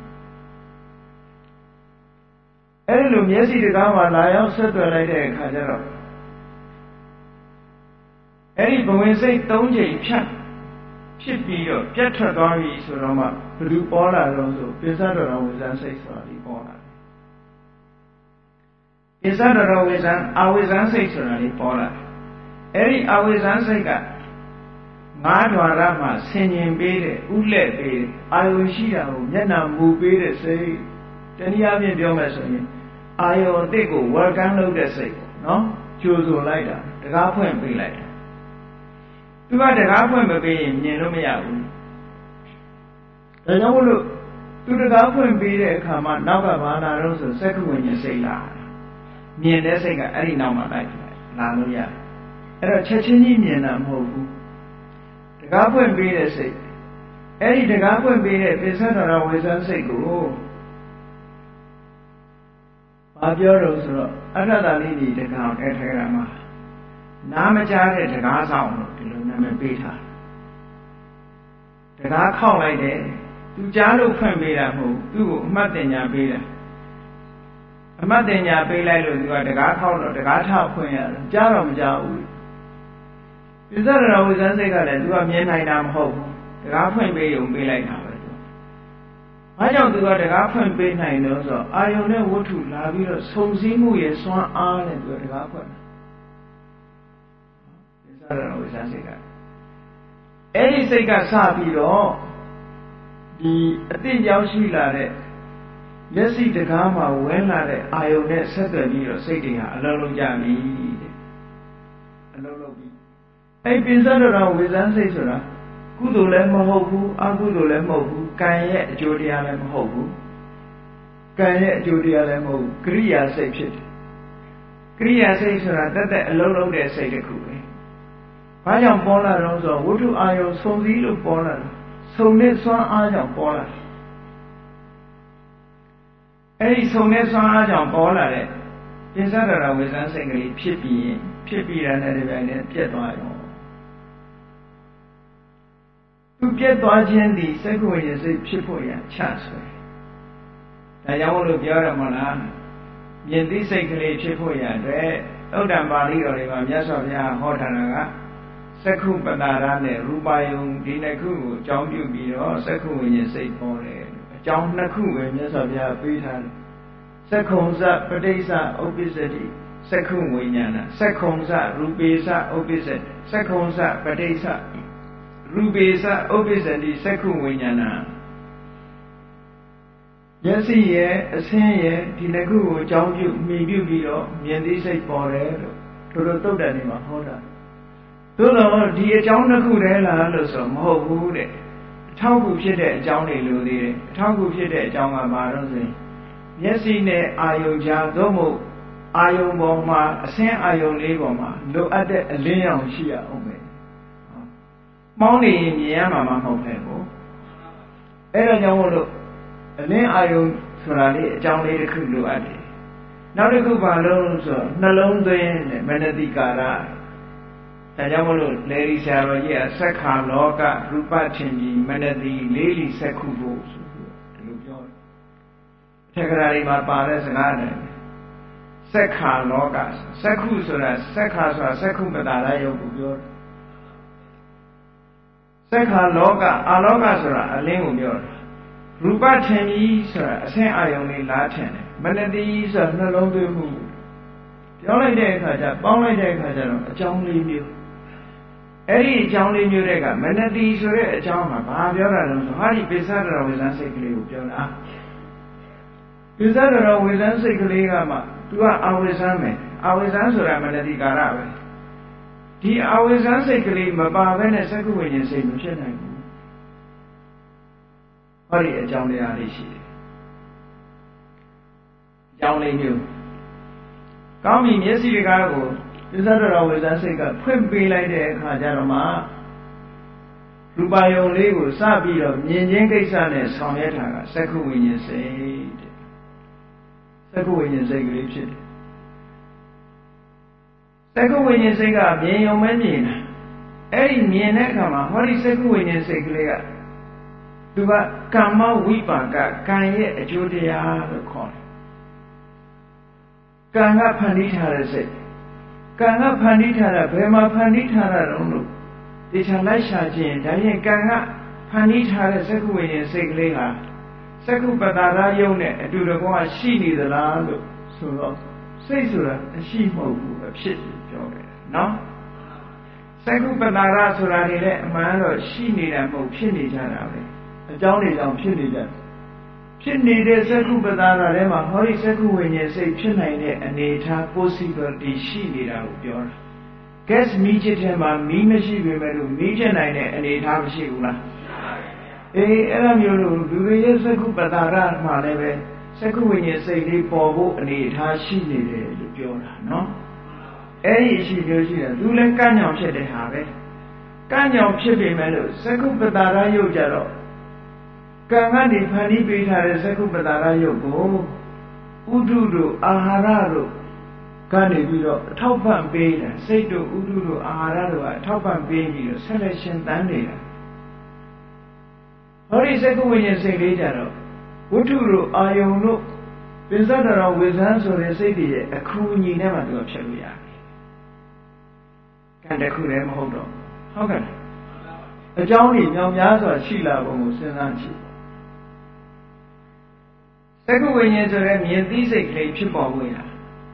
အဲ့လိုမျက်စိတကားမှာလာရောက်ဆက်သွယ်လိုက်တဲ့အခါကျတော့အဲ့ဒီဘဝင်စိတ်၃ချိန်ဖြတ်ဖြစ်ပြီးတော့ပြတ်ထွက်သွားပြီဆိုတော့မှဘယ်သူပေါ်လာတော့ဆိုပိစ္ဆဒတော်ဝိဇ္ဇန်စိတ်ဆိုတာဒီပေါ်လာတယ်ပိစ္ဆဒတော်ဝိဇ္ဇန်အဝိဇ္ဇန်စိတ်ဆိုတာဒီပေါ်လာတယ်အဲ့ဒီအဝိဇ္ဇန်စိတ်ကငါးဓာရမှာဆင်ញင်ပေးတယ်ဥလက်ပေးတယ်အာယုရှိတာကိုမျက်နှာမူပေးတဲ့စိတ်တနည်းအားဖြင့်ပြောမယ်ဆိုရင်အာယုအသစ်ကိုဝယ်ကမ်းလုပ်တဲ့စိတ်ပေါ့နော်ကြိုဆိုလိုက်တာတကားဖွင့်ပေးလိုက်တာသူကတကားဖွင့်မပေးရင်မြင်လို့မရဘူးဒါကြောင့်မို့လို့သူတကားဖွင့်ပေးတဲ့အခါမှာနောက်ကဘာလာတော့ဆိုစက္ကဝိညာဉ်စိတ်လာမြင်တဲ့စိတ်ကအဲ့ဒီနောက်မှာလိုက်လာလို့ရတယ်အဲ့တော့ချက်ချင်းကြီးမြင်တာမဟုတ်ဘူးတကားဖွင့်ပေးတဲ့စိတ်အဲ့ဒီတကားဖွင့်ပေးတဲ့ပိစ္ဆဒတော်ဝိဇ္ဇန်စိတ်ကိုဘာပြောတော့ဆိုတော့အတ္တတာလေးဒီတကားအဲ့ထဲကမှာနားမကြားတဲ့တကားဆောင်လို့ဒီလိုနာမည်ပေးထားတကားခောက်လိုက်တယ်သူကြားလို့ဖွင့်ပေးတာမဟုတ်သူ့ကိုအမှတ်တင်ညာပေးတာအမှတ်တင်ညာပေးလိုက်လို့သူကတကားခောက်တော့တကားထဖွင့်ရတယ်ကြားတော့မကြားဘူးပိစ္ဆဒတော်ဝိဇ္ဇန်စိတ်ကလည်းသူကမြင်နိုင်တာမဟုတ်ဘူးတကားဖွင့်ပေးရုံပေးလိုက်တာပဲသူဘာကြောင့်သူကတကားဖွင့်ပေးနိုင်လို့ဆိုတော့အာယုန်နဲ့ဝတ္ထုလာပြီးတော့ဆုံစည်းမှုရဲ့စွမ်းအားနဲ့သူကတကားဖွင့်ပိစ္ဆဒတော်ဝိဇ္ဇန်စိတ်ကအဲ့ဒီစိတ်ကစပြီးတော့ဒီအတိတ်ရောက်ရှိလာတဲ့မျက်စိတကားမှာဝင်လာတဲ့အာယုန်နဲ့ဆက်သွယ်ပြီးတော့စိတ်တွေဟာအလုံးလုံးကြပြီတဲ့အလုံးလုံးပြီအဲ့ပိစ္ဆဒတော်ဝိဇ္ဇန်စိတ်ဆိုတာကုသိုလ်လည်းမဟုတ်ဘူးအကုသိုလ်လည်းမဟုတ်ဘူးကံရဲ့အကျိုးတရားလည်းမဟုတ်ဘူးကံရဲ့အကျိုးတရားလည်းမဟုတ်ဘူးကရိယာစိတ်ဖြစ်တယ်ကရိယာစိတ်ဆိုတာတက်တက်အလုံးလုံးတဲ့စိတ်တစ်ခုပဲဘာကြောင့်ပေါ်လာတော့ဆိုဝတ္ထုအာယုံဆုံစည်းလို့ပေါ်လာတာဆုံတဲ့စွမ်းအားကြောင့်ပေါ်လာအဲ့ဒီဆုံတဲ့စွမ်းအားကြောင့်ပေါ်လာတဲ့ပိစ္ဆဒတော်ဝိဇ္ဇန်စိတ်ကလေးဖြစ်ပြီးရင်ဖြစ်ပြီးတာနဲ့တပြိုင်တည်းပြတ်သွားရောသူပြတ်သွားခြင်းဒီစက္ကဝိညာဉ်စိတ်ဖြစ်ဖို့ရချဆွဲဒါကြောင့်လို့ပြောရမလားမြင်သိစိတ်ကလေးဖြစ်ဖို့ရတဲ့သုတ္တံပါဠိတော်တွေမှာမြတ်စွာဘုရားဟောထားတာကစက္ခုပတာရနဲ့ရူပယုံဒီနှစ်ခုကိုအကြောင်းပြုပြီးတော့စက္ခုဝိညာဉ်စိတ်ပေါ်တယ်အကြောင်းနှစ်ခုပဲမြတ်စွာဘုရားပေးထားတယ်စက္ခုံစပဋိစ္စဥပ္ပစ္စတိစက္ခုဝိညာဏစက္ခုံစရူပေစဥပ္ပစ္စတိစက္ခုံစပဋိစ္စရူပေစဥပ္ပစ္စတိစက္ခုဝိညာဏမျက်စိရဲ့အဆင်းရဲ့ဒီနှစ်ခုကိုအကြောင်းပြုမိပြုပြီးတော့မြင်သိစိတ်ပေါ်တယ်လို့တို့တို့သုတ်တန်ဒီမှာဟောတာသို့တော့ဒီအကြောင်းတစ်ခုတည်းလားလို့ဆိုမဟုတ်ဘူးတဲ့အထောက်အကူဖြစ်တဲ့အကြောင်းတွေလိုသေးတယ်အထောက်အကူဖြစ်တဲ့အကြောင်းကဘာလို့ဆိုရင်မျက်စိနဲ့အာယုံကြားသို့မဟုတ်အာယုံပေါ်မှာအဆင်းအာယုံလေးပေါ်မှာလိုအပ်တဲ့အလင်းရောင်ရှိရအောင်ပဲမောင်းနေရင်မြင်ရမှာမဟုတ်ပဲဘူးအဲ့ဒါကြောင့်မို့လို့အလင်းအာယုံဆိုတာလေးအကြောင်းလေးတစ်ခုလိုအပ်တယ်နောက်တစ်ခုဘာလို့ဆိုတော့နှလုံးသွင်းနဲ့မနတိကာရဒါကြောင့်မို့လို့လေဒီဆရာတော်ကြီးကသက္ခာလောကရူပထင်ကြီးမနတိလေးလီသက္ခုဖို့ဆိုပြီးဒီလိုပြောတယ်ထက်ကရာတွေမှာပါတဲ့စကားတယ်သက္ခာလောကသက္ခုဆိုတာသက္ခာဆိုတာသက္ခုပတာရယုတ်ကိုပြောတယ်သက္ခာလောကအာလောကဆိုတာအလင်းကိုပြောတယ်ရူပထင်ကြီးဆိုတာအဆင်းအာယုံလေးလားထင်တယ်မနတိဆိုတာနှလုံးသွင်းမှုပြောလိုက်တဲ့အခါကျပေါင်းလိုက်တဲ့အခါကျတော့အကြောင်းလေးမျိုးအဲ့ဒီအကြောင်းလေးမျိုးတွေကမနတိဆိုတဲ့အကြောင်းမှာဘာပြောတာလဲဆိုဟာဒီပိဿဒရဝေဇန်စိတ်ကလေးကိုပြောတာပိဿဒရဝေဇန်စိတ်ကလေးကမှ तू ကအဝေဇန်မယ်အဝေဇန်ဆိုတာမနတိကာရပဲဒီအဝေဇန်စိတ်ကလေးမပါဘဲနဲ့စက္ခုဝိညာဉ်စိတ်မဖြစ်နိုင်ဘူးဟောဒီအကြောင်းတရားလေးရှိတယ်အကြောင်းလေးမျိုးကောင်းပြီမျက်စိတကားကိုပိဿဒရဝေဇန်စိတ်ကဖွင့်ပေးလိုက်တဲ့အခါကျတော့မှရူပယုံလေးကိုစပြီးတော့မြင်ချင်းကိစ္စနဲ့ဆောင်ရွက်တာကစက္ခုဝိညာဉ်စိတ်တဲ့စက္ခုဝိညာဉ်စိတ်ကလေးဖြစ်တယ်စက္ခုဝိညာဉ်စိတ်ကမြင်ယုံမဲမြင်တာအဲ့ဒီမြင်တဲ့အခါမှာဟောဒီစက္ခုဝိညာဉ်စိတ်ကလေးကသူကကမ္မဝိပါကကံရဲ့အကျိုးတရားလို့ခေါ်တယ်ကံကဖန်တီးထားတဲ့စိတ်ကံကဖန်တီးထားတာဘယ်မှာဖန်တီးထားတာတုံးလို့ဒီချာလိုက်ရှာခြင်းဒါရင်ကံကဖန်တီးထားတဲ့စက္ခုဝိညာဉ်စိတ်ကလေးဟာစက္ခုပတာရယုံနဲ့အတူတကွရှိနေသလားလို့ဆိုတော့စိတ်ဆိုတာအရှိမဟုတ်ဘူးအဖြစ်ပြောတယ်နော်စက္ခုပတာရဆိုတာတွေလည်းအမှန်တော့ရှိနေတာမဟုတ်ဖြစ်နေကြတာပဲအကြောင်းတွေကြောင့်ဖြစ်နေကြဖြစ်နေတဲ့စက္ခုပတာရထဲမှာဟောဒီစက္ခုဝိညာဉ်စိတ်ဖြစ်နိုင်တဲ့အနေအထား possibility ရှိနေတာကိုပြောတာ gas မီးချစ်ထဲမှာမီးမရှိပေမဲ့လို့မီးချနိုင်တဲ့အနေအထားမရှိဘူးလားအေးအဲ့လိုမျိုးလို့လူတွေရဲ့စက္ခုပတာရမှာလည်းပဲစက္ခုဝိညာဉ်စိတ်လေးပေါ်ဖို့အနေအထားရှိနေတယ်လို့ပြောတာနော်အဲ့ဒီအရှိမျိုးရှိတယ်သူလည်းကန့်ညောင်ဖြစ်တဲ့ဟာပဲကန့်ညောင်ဖြစ်ပေမဲ့လို့စက္ခုပတာရယုတ်ကြတော့ကံကနေဖန်တီးပေးထားတဲ့စက္ခုပတာရယုတ်ကိုဥဒုတို့အာဟာရတို့ကနေပြီးတော့အထောက်ပံ့ပေးတယ်စိတ်တို့ဥဒုတို့အာဟာရတို့ကအထောက်ပံ့ပေးပြီးတော့ဆက်လက်ရှင်သန်နေတာဟောဒီစက္ခုဝိညာဉ်စိတ်လေးကြတော့ဝတ္ထုတို့အာယုံတို့ပိဿဒရဝေဇန်ဆိုတဲ့စိတ်တွေရဲ့အခုအညီနဲ့မှသူကဖြစ်လို့ရတယ်ကံတစ်ခုလည်းမဟုတ်တော့ဟုတ်ကဲ့အကြောင်းကြီးမြောင်များစွာရှိလာပုံကိုစဉ်းစားကြည့်စက္ခုဝိညာဉ်ဆိုတဲ့မြင်သိစိတ်ကလေးဖြစ်ပေါ်ဖို့ရ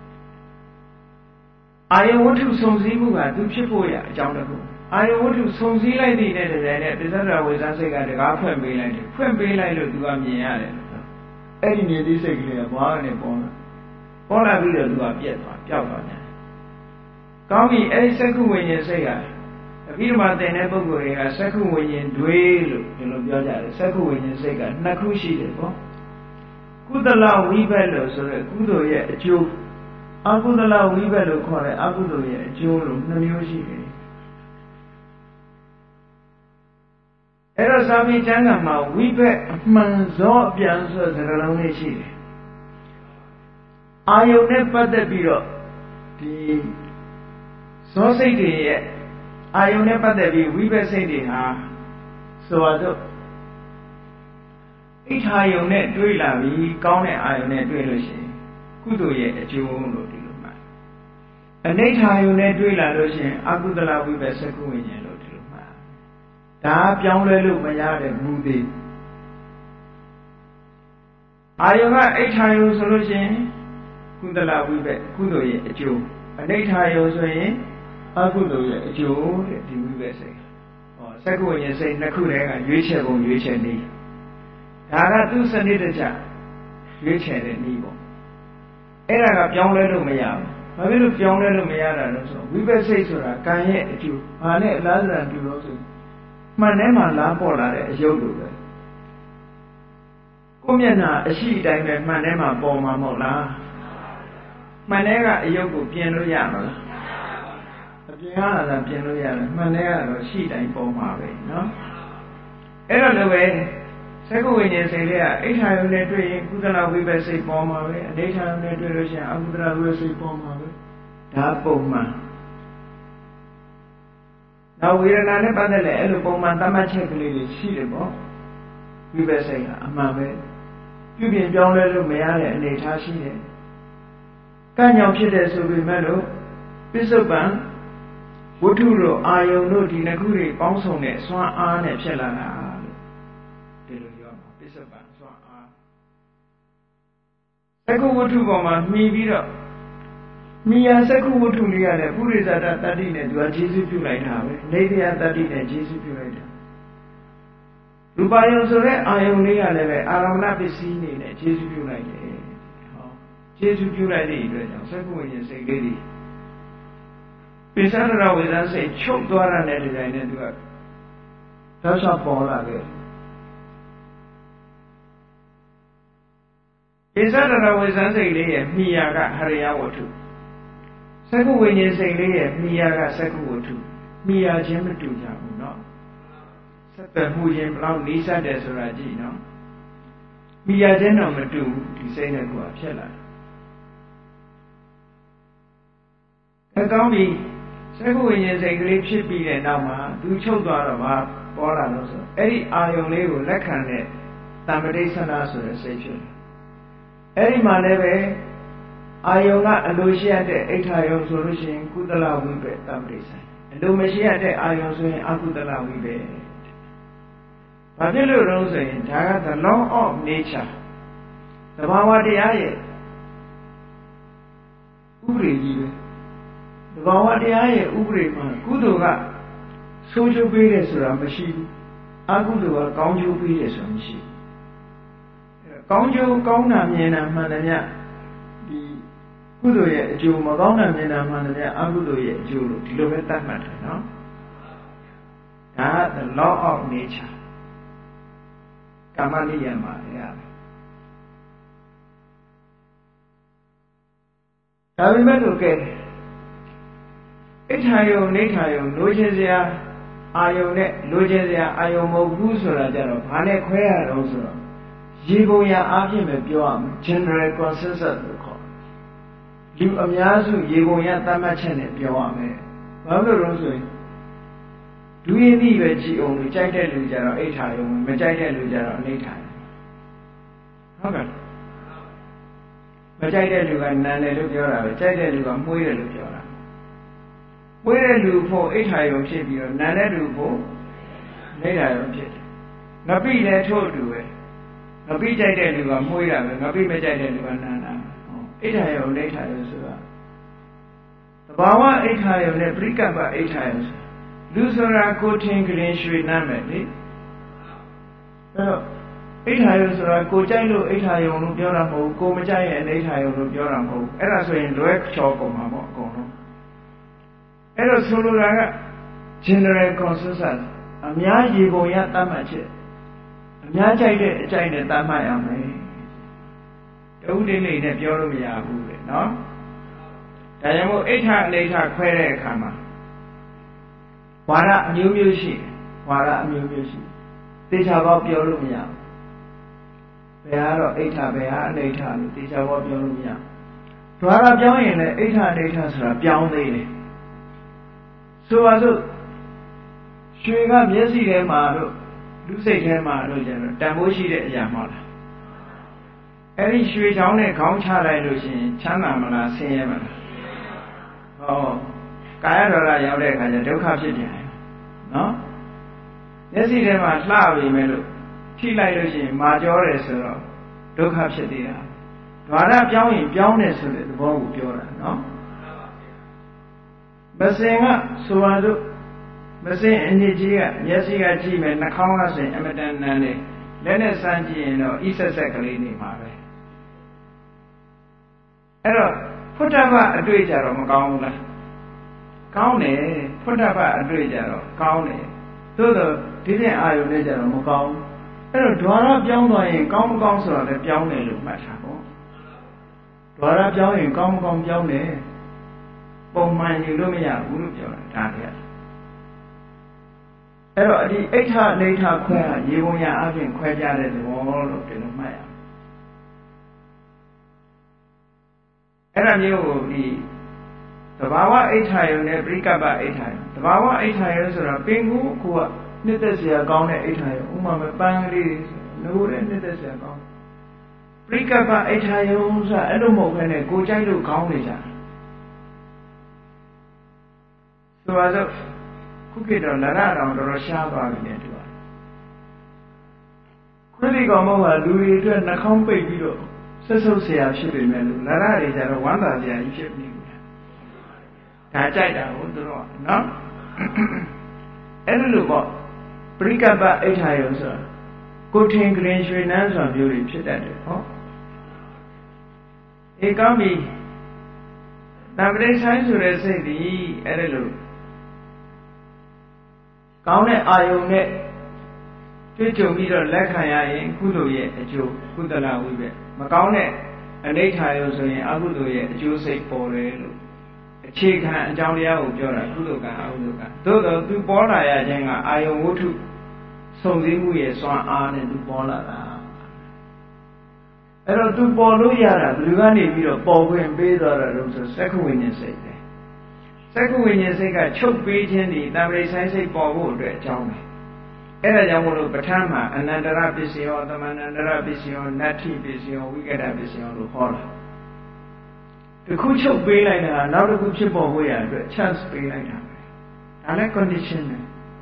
အာယဝတ္ထုစုံစည်းမှုကသူဖြစ်ဖို့ရအကြောင်းတစ်ခုအာယဝတ္ထုစုံစည်းလိုက်တဲ့တည်းတည်းနဲ့ပိဿဒရဝေဇန်စိတ်ကတကားဖွင့်ပေးလိုက်တယ်ဖွင့်ပေးလိုက်လို့သူကမြင်ရတယ်အဲ့ဒီမြင်သိစိတ်ကလေးကဘွားကနေပေါ်လာပေါ်လာပြီးတော့သူကပြက်သွားပျောက်သွားတယ်ကောင်းပြီအဲ့ဒီစက္ခုဝိညာဉ်စိတ်ကအပြီးမှသင်တဲ့ပုဂ္ဂိုလ်တွေကစက္ခုဝိညာဉ်တွေလို့ဒီလိုပြောကြတယ်စက္ခုဝိညာဉ်စိတ်ကနှစ်ခုရှိတယ်ပေါ့ကုသလဝိဘက်လို့ဆိုရဲကုသိုလ်ရဲ့အကျိုးအကုသလဝိဘက်လို့ခေါ်တဲ့အကုသိုလ်ရဲ့အကျိုးလို့နှမျိုးရှိတယ်အဲ့တော့သာမီကျမ်းဂန်မှာဝိဘက်အမှန်သောအပြန်ဆိုတဲ့စကားလုံးလေးရှိတယ်အာယုန်နဲ့ပတ်သက်ပြီးတော့ဒီဇောစိတ်တွေရဲ့အာယုန်နဲ့ပတ်သက်ပြီးဝိဘက်စိတ်တွေဟာဆိုတော့ဣထာယုံနဲ့တွေးလာပြီးကောင်းတဲ့အာယုံနဲ့တွေးလို့ရှိရင်ကုကုသိုလ်ရဲ့အကျိုးလို့ဒီလိုမှတ်အနိဋ္ဌာယုံနဲ့တွေ့လာလို့ရှိရင်အကုသလဝိပဿစကုဝိညာဉ်လို့ဒီလိုမှတ်ဒါပြောင်းလဲလို့မရတဲ့မူသေးအာယုံကအိဋ္ဌာယုံဆိုလို့ရှိရင်ကုသလဝိပဿကုသိုလ်ရဲ့အကျိုးအနိဋ္ဌာယုံဆိုရင်အကုသိုလ်ရဲ့အကျိုးတဲ့ဒီဝိပဿစိတ်ဟောစကုဝိညာဉ်စိတ်နှစ်ခုတည်းကရွေးချယ်ပုံရွေးချယ်နည်းဒါကသူ့စနစ်တကျရွေးချယ်တဲ့နည်းပေါ့အဲ့ဒါကပြောင်းလဲလို့မရဘူးဘာဖြစ်လို့ပြောင်းလဲလို့မရတာလဲဆိုဝိပဿစိတ်ဆိုတာကံရဲ့အကျိုးဘာနဲ့အလားတူတူလို့ဆိုမှန်ထဲမှာလားပေါ်လာတဲ့အယုတ်လိုပဲကိုမျက်နှာအရှိတိုင်းပဲမှန်ထဲမှာပေါ်မှာမဟုတ်လားမှန်ထဲကအယုတ်ကိုပြင်လို့ရမလားအပြင်ကလာပြင်လို့ရတယ်မှန်ထဲကတော့ရှိတိုင်းပေါ်မှာပဲเนาะအဲ့တော့လည်းပဲစကုဝိညာဉ်စိတ်လေးကအိဋ္ဌာယုံနဲ့တွေ့ရင်ကုသလဝိပဿစိတ်ပေါ်မှာပဲအနိဋ္ဌာယုံနဲ့တွေ့လို့ရှိရင်အကုသလဝိပဿစိတ်ပေါ်မှာပဲဒါပုံမှန်နောက်ဝေဒနာနဲ့ပတ်သက်တဲ့အဲ့လိုပုံမှန်သတ်မှတ်ချက်ကလေးတွေရှိတယ်ပေါ့ဝိပဿစိတ်ကအမှန်ပဲပြုပြင်ပြောင်းလဲလို့မရတဲ့အနေအထားရှိတယ်ကံ့ကြောင့်ဖြစ်တဲ့ဆိုပေမဲ့လို့ပစ္စုပန်ဝတ္ထုတို့အာယုံတို့ဒီနှစ်ခုတွေပေါင်းစုံတဲ့စွမ်းအားနဲ့ဖြစ်လာတာလို့ဒီလိုပြောမှာပစ္စုပန်စွမ်းအားသက္ကုဝတ္ထုပေါ်မှာမှီပြီးတော့မိယာသက္ကုဝတ္ထုလေးရတဲ့ပုရိသတာတတ္တိနဲ့သူကခြေစွပြုလိုက်တာပဲနေတရားတတ္တိနဲ့ခြေစွပြုလိုက်တာရူပယုံဆိုတဲ့အာယုံလေးရလည်းပဲအာရမဏပစ္စည်းနေနဲ့ခြေစွပြုလိုက်တယ်ဟောခြေစွပြုလိုက်တဲ့အတွက်ကြောင့်သက္ကုဝိညာဉ်စိတ်လေးတွေပိဿန္ဒရဝေဒစိတ်ချုပ်သွားတာနဲ့ဒီတိုင်းနဲ့သူကတောက်လျှောက်ပေါ်လာခဲ့ပိဿန္ဒရဝေဒစိတ်လေးရဲ့မိယာကဟရိယဝတ္ထုသက္ကုဝိညာဉ်စိတ်လေးရဲ့မိယာကသက္ကုဝတ္ထုမိယာချင်းမတူကြဘူးเนาะဆက်သွယ်မှုချင်းဘယ်လောက်နီးစပ်တယ်ဆိုတာကြည့်เนาะမိယာချင်းတော့မတူဘူးဒီစိတ်နဲ့ကိုယ်ဖြစ်လာတယ်အကောင်းပြီသက္ကုဝိညာဉ်စိတ်ကလေးဖြစ်ပြီးတဲ့နောက်မှာသူချုပ်သွားတော့မှပေါ်လာလို့ဆိုအဲ့ဒီအာယုံလေးကိုလက်ခံတဲ့တမ္ပတိသနာဆိုတဲ့စိတ်ဖြစ်တယ်အဲ့ဒီမှာလည်းပဲအာယုံကအလိုရှိရတဲ့အိဋ္ဌာယုံဆိုလို့ရှိရင်ကုသလဝိပ္ပတမ္ပတိဆိုင်အလိုမရှိရတဲ့အာယုံဆိုရင်အကုသလဝိပ္ပဘာဖြစ်လို့လဲဆိုရင်ဒါက the law of nature သဘာဝတရားရဲ့ဥပဒေကြီးပဲသဘာဝတရားရဲ့ဥပဒေမှာကုသိုလ်ကဆိုးကျိုးပေးတယ်ဆိုတာမရှိဘူးအကုသိုလ်ကကောင်းကျိုးပေးတယ်ဆိုတာမရှိဘူးအဲကောင်းကျိုးကောင်းတာမြင်တာမှန်တယ်ဗျဒီကုသိုလ်ရဲ့အကျိုးမကောင်းတာမြင်တာမှန်တယ်ဗျအကုသိုလ်ရဲ့အကျိုးလို့ဒီလိုပဲသတ်မှတ်တယ်နော်ဒါက the law of nature ကာမနိယမတရားပဲဒါပေမဲ့လို့ကဲအိဋ္ဌာယုံနိဋ္ဌာယုံလိုချင်စရာအာယုံနဲ့လိုချင်စရာအာယုံမဟုတ်ဘူးဆိုတာကြတော့ဘာနဲ့ခွဲရတော့ဆိုတော့ရေပုံရအားဖြင့်ပဲပြောရမယ် general consensus လို့ခေါ်လူအများစုရေပုံရသတ်မှတ်ချက်နဲ့ပြောရမယ်ဘာလို့လဲဆိုရင်ဒုရင်းဤပဲကြည်အောင်လို့ကြိုက်တဲ့လူကြတော့အိဋ္ဌာယုံမကြိုက်တဲ့လူကြတော့အနိဋ္ဌာယုံဟုတ်ကဲ့မကြိုက်တဲ့လူကနန်တယ်လို့ပြောတာပဲကြိုက်တဲ့လူကမှုေးတယ်လို့ပြောတာဝိရလူဖို့အိဋ္ဌာယုံဖြစ်ပြီးတော့နာတဲ့လူဖို့အိဋ္ဌာယုံဖြစ်တယ်ငပိလည်းထို့အတူပဲငပိကြိုက်တဲ့လူကမှုေးတာပဲငပိမကြိုက်တဲ့လူကနာတာအိဋ္ဌာယုံအိဋ္ဌာယုံဆိုတာသဘာဝအိဋ္ဌာယုံနဲ့ပရိကပ္ပအိဋ္ဌာယုံလူဆိုတာကိုထင်ကလေးရွှေနှမ်းမယ်လေအဲ့တော့အိဋ္ဌာယုံဆိုတာကိုကြိုက်လို့အိဋ္ဌာယုံလို့ပြောတာမဟုတ်ကိုမကြိုက်ရင်အိဋ္ဌာယုံလို့ပြောတာမဟုတ်အဲ့ဒါဆိုရင်လွဲချောကုန်မှာပေါ့အကုန်လုံးအဲ့တော့ဆိုလိုတာက general consensus အများရေပုံရသတ်မှတ်ချက်အများကြိုက်တဲ့အကြိုက်နဲ့သတ်မှတ်ရမယ်တဝုဒ္ဓိနေနဲ့ပြောလို့မရဘူးလေနော်ဒါကြောင့်မို့အိဋ္ဌအနိဋ္ဌခွဲတဲ့အခါမှာဝါဒအမျိုးမျိုးရှိဝါဒအမျိုးမျိုးရှိသေချာပေါက်ပြောလို့မရဘူးဘယ်ဟာတော့အိဋ္ဌဘယ်ဟာအနိဋ္ဌလို့သေချာပေါက်ပြောလို့မရဘူးဒွါရပြောင်းရင်လည်းအိဋ္ဌအနိဋ္ဌဆိုတာပြောင်းသေးတယ်ဆိုပါစို့ရွှေကမျက်စိထဲမှာတို့လူစိတ်ထဲမှာတို့ကျတော့တန်ဖိုးရှိတဲ့အရာမဟုတ်လားအဲ့ဒီရွှေချောင်းနဲ့ခေါင်းချလိုက်လို့ရှိရင်ချမ်းသာမလားဆင်းရဲမလားဟောကာယဒေါသရောက်တဲ့အခါကျဒုက္ခဖြစ်ပြန်တယ်နော်မျက်စိထဲမှာလှပြီမဲ့လို့ထိလိုက်လို့ရှိရင်မာကြောတယ်ဆိုတော့ဒုက္ခဖြစ်သေးတာဓာရပြောင်းရင်ပြောင်းတယ်ဆိုတဲ့သဘောကိုပြောတာနော်မစင်ကဆိုပါစို့မစင်အညစ်ကြီးကမျက်စိကကြည့်မယ်နှာခေါင်းကဆိုရင်အမတန်နန်းတယ်လက်နဲ့စမ်းကြည့်ရင်တော့ဤဆက်ဆက်ကလေးနေမှာပဲအဲ့တော့ဖုဒ္ဓဘအတွေ့ကြတော့မကောင်းဘူးလားကောင်းတယ်ဖုဒ္ဓဘအတွေ့ကြတော့ကောင်းတယ်သို့တော့ဒီပြင်အာယုန်နဲ့ကြတော့မကောင်းအဲ့တော့ဓာရပြောင်းသွားရင်ကောင်းမကောင်းဆိုတော့လည်းပြောင်းတယ်လို့မှတ်ထားပေါ့ဓာရပြောင်းရင်ကောင်းမကောင်းပြောင်းတယ်ပုံမှန်ယူလို့မရဘူးလို့ပြောတာဒါတည်းအဲ့တော့ဒီအိဋ္ဌအိဋ္ဌခွဲရေပုံရအပြင်ခွဲပြတဲ့သဘောလို့ဒီလိုမှတ်ရအောင်အဲ့ဒါမျိုးကိုဒီသဘာဝအိဋ္ဌယုံနဲ့ပရိကပ္ပအိဋ္ဌယုံသဘာဝအိဋ္ဌယုံဆိုတာပင်ကူအခုကနှစ်သက်စရာကောင်းတဲ့အိဋ္ဌယုံဥမာမဲ့ပန်းကလေးနိုးတဲ့နှစ်သက်စရာကောင်းပရိကပ္ပအိဋ္ဌယုံဆိုတာအဲ့လိုမဟုတ်ဘဲနဲ့ကိုကြိုက်လို့ကောင်းနေကြဆိုပါစို့ခုခေတ်တော့လရတော်တော်တော်ရှားသွားပြီနဲ့တူပါခုဒီကောင်မကလူတွေအတွက်နှာခေါင်းပိတ်ပြီးတော့ဆက်ဆုပ်เสียဖြစ်ပေမဲ့လို့လရတွေကြတော့ဝမ်းသာစရာကြီးဖြစ်နေဘူးဒါကြိုက်တာဟုတ်သူတို့နော်အဲ့လိုပေါ့ပရိကပ္ပအိဋ္ဌယုံဆိုတာကိုထင်ကရင်ရွှေနန်းဆိုတာမျိုးတွေဖြစ်တတ်တယ်ဟောဧကောင်းပြီတံပရိဆိုင်ဆိုတဲ့စိတ်ဒီအဲ့လိုကောင်းတဲ့အာယုံနဲ့တွေ့ကြုံပြီးတော့လက်ခံရရင်ကုသိုလ်ရဲ့အကျိုးကုသလဝိဘက်မကောင်းတဲ့အနိဋ္ဌာယုံဆိုရင်အကုသိုလ်ရဲ့အကျိုးစိတ်ပေါ်တယ်လို့အခြေခံအကြောင်းတရားကိုပြောတာကုသိုလ်ကံအကုသိုလ်ကံသို့တော့သူပေါ်လာရခြင်းကအာယုံဝတ္ထုစုံစည်းမှုရဲ့စွမ်းအားနဲ့သူပေါ်လာတာအဲ့တော့သူပေါ်လို့ရတာဘယ်သူကနေပြီးတော့ပေါ်ခွင့်ပေးသွားတာလို့ဆိုစက္ခဝိညာဉ်စိတ်ပဲစက္ခဝိညာဉ်စိတ်ကချုပ်ပေးခြင်းဒီတံပရိဆိုင်စိတ်ပေါ်ဖို့အတွက်အကြောင်းပဲအဲ့ဒါကြောင့်မို့လို့ပဋ္ဌာန်းမှာအနန္တရပစ္စယောသမန္တန္တရပစ္စယောနတ္ထိပစ္စယောဝိကတပစ္စယောလို့ဟောတာဒီခုချုပ်ပေးလိုက်တာနောက်တစ်ခုဖြစ်ပေါ်ဖို့ရအတွက် chance ပေးလိုက်တာပဲဒါလည်း condition ပဲ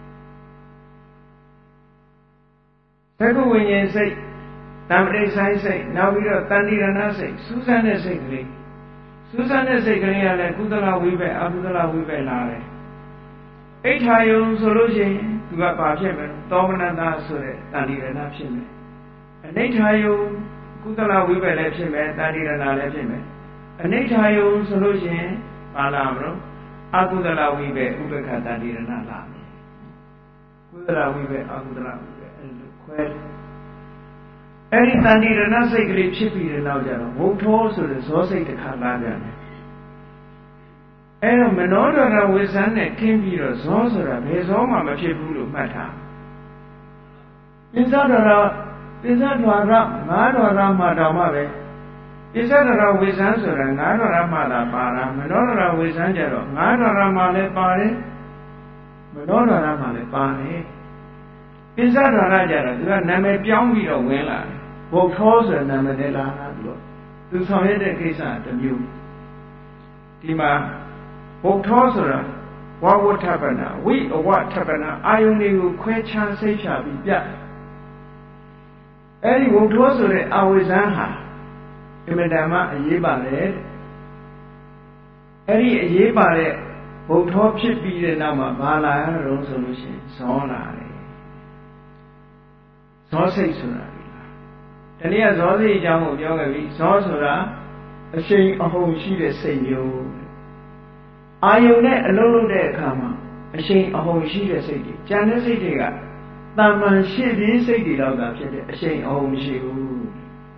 သက္ကဝိညာဉ်စိတ်တံပရိဆိုင်စိတ်နောက်ပြီးတော့တဏှိရဏစိတ်စူးစမ်းတဲ့စိတ်ကလေးစူးစမ်းတဲ့စိတ်ကလေးကလည်းကုသလဝိဘက်အကုသလဝိဘက်လာတယ်အိဋ္ဌာယုံဆိုလို့ရှိရင်သူကဘာဖြစ်မလဲသောမနတဆိုတဲ့တဏှိရဏဖြစ်မယ်အနိဋ္ဌာယုံကုသလဝိဘက်လည်းဖြစ်မယ်တဏှိရဏလည်းဖြစ်မယ်အနိဋ္ဌာယုံဆိုလို့ရှိရင်ဘာလာမလို့အကုသလဝိဘက်ဥပ္ပခတဏှိရဏလာမယ်ကုသလဝိဘက်အကုသလဝိဘက်အဲ့လိုခွဲအဲ့ဒီတဏှိရဏစိတ်ကလေးဖြစ်ပြီးတဲ့နောက်ကျတော့ဝုထောဆိုတဲ့ဇောစိတ်တစ်ခါလာပြန်တယ်အဲ့တော့မနောဒရဝိဇ္ဇန်နဲ့ခင်းပြီးတော့ဇောဆိုတာဘယ်ဇောမှမဖြစ်ဘူးလို့မှတ်ထားပိစ္ဆဒရပိစ္ဆဒရငါးဒရမှတောင်မှပဲပိစ္ဆဒရဝိဇ္ဇန်ဆိုတာငါးဒရမှသာပါတာမနောဒရဝိဇ္ဇန်ကျတော့ငါးဒရမှလည်းပါတယ်မနောဒရမှလည်းပါတယ်ပိစ္ဆဒရကျတော့သူကနာမည်ပြောင်းပြီးတော့ဝင်လာတယ်ဘုထောဆိုတဲ့နာမည်နဲ့လာတာသူကသူဆောင်ရတဲ့ကိစ္စတစ်မျိုးဒီမှာဘုထောဆိုတာဝဝဋ္ဌပနာဝိအဝဋ္ဌပနာအာယုန်တွေကိုခွဲခြားစိတ်ဖြာပြီးပြအဲ့ဒီဘုထောဆိုတဲ့အဝိဇ္ဇန်ဟာအမြဲတမ်းအရေးပါတယ်အဲ့ဒီအရေးပါတဲ့ဘုထောဖြစ်ပြီးတဲ့နောက်မှာဘာလာရတော့ဆိုလို့ရှိရင်ဇောလာတယ်ဇောစိတ်ဆိုတာဒီလားဒီနေ့ကဇောစိတ်အကြောင်းကိုပြောခဲ့ပြီဇောဆိုတာအရှိန်အဟုန်ရှိတဲ့စိတ်မျိုးအာယုန်နဲ့အလုံးလုံးတဲ့အခါမှာအရှိန်အဟုန်ရှိတဲ့စိတ်တွေကြံတဲ့စိတ်တွေကတဏ္ဍာရှိပြီးစိတ်တွေတော့သာဖြစ်တဲ့အရှိန်အဟုန်မရှိဘူး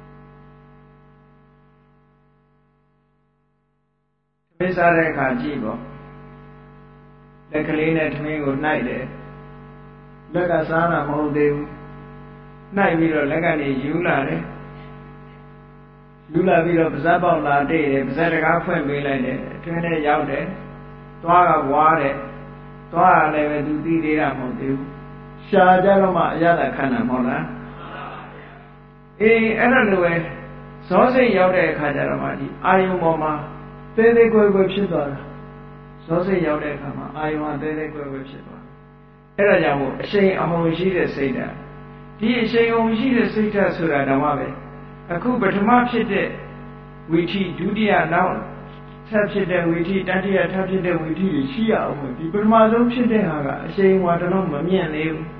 သမင်းစားတဲ့အခါကြည့်ပေါ့လက်ကလေးနဲ့သမင်းကိုနှိုက်တယ်လက်ကစားတာမဟုတ်သေးဘူးနှိုက်ပြီးတော့လက်ကနေယူလာတယ်ယူလာပြီးတော့ပါးစပ်ပေါက်လာတိတ်တယ်ပါးစပ်တကားဖွင့်ပေးလိုက်တယ်အတွင်းထဲရောက်တယ်သွားကဝါတယ်သွားကလည်းပဲသူသိသေးတာမဟုတ်သေးဘူးရှာကြတော့မှအရသာခံတာမဟုတ်လားအေးအဲ့ဒါလိုပဲဇဇောစိတ်ရောက်တဲ့အခါကျတော့မှဒီအာယုံပေါ်မှာသေးသေးကွယ်ကွယ်ဖြစ်သွားတာဇောစိတ်ရောက်တဲ့အခါမှာအာယုံကသေးသေးကွယ်ကွယ်ဖြစ်သွားအဲ့ဒါကြောင့်မို့အရှိန်အဟုန်ရှိတဲ့စိတ်ဓာတ်ဒီအရှိန်အဟုန်ရှိတဲ့စိတ်ဓာတ်ဆိုတာဓမ္မပဲအခုပထမဖြစ်တဲ့ဝိထိဒုတိယနောက်ထပ်ဖြစ်တဲ့ဝိထိတတိယထပ်ဖြစ်တဲ့ဝိထိတွေရှိရအောင်ဒီပထမဆုံးဖြစ်တဲ့ဟာကအရှိန်ဝါတလုံးမမြင့်သေးဘူး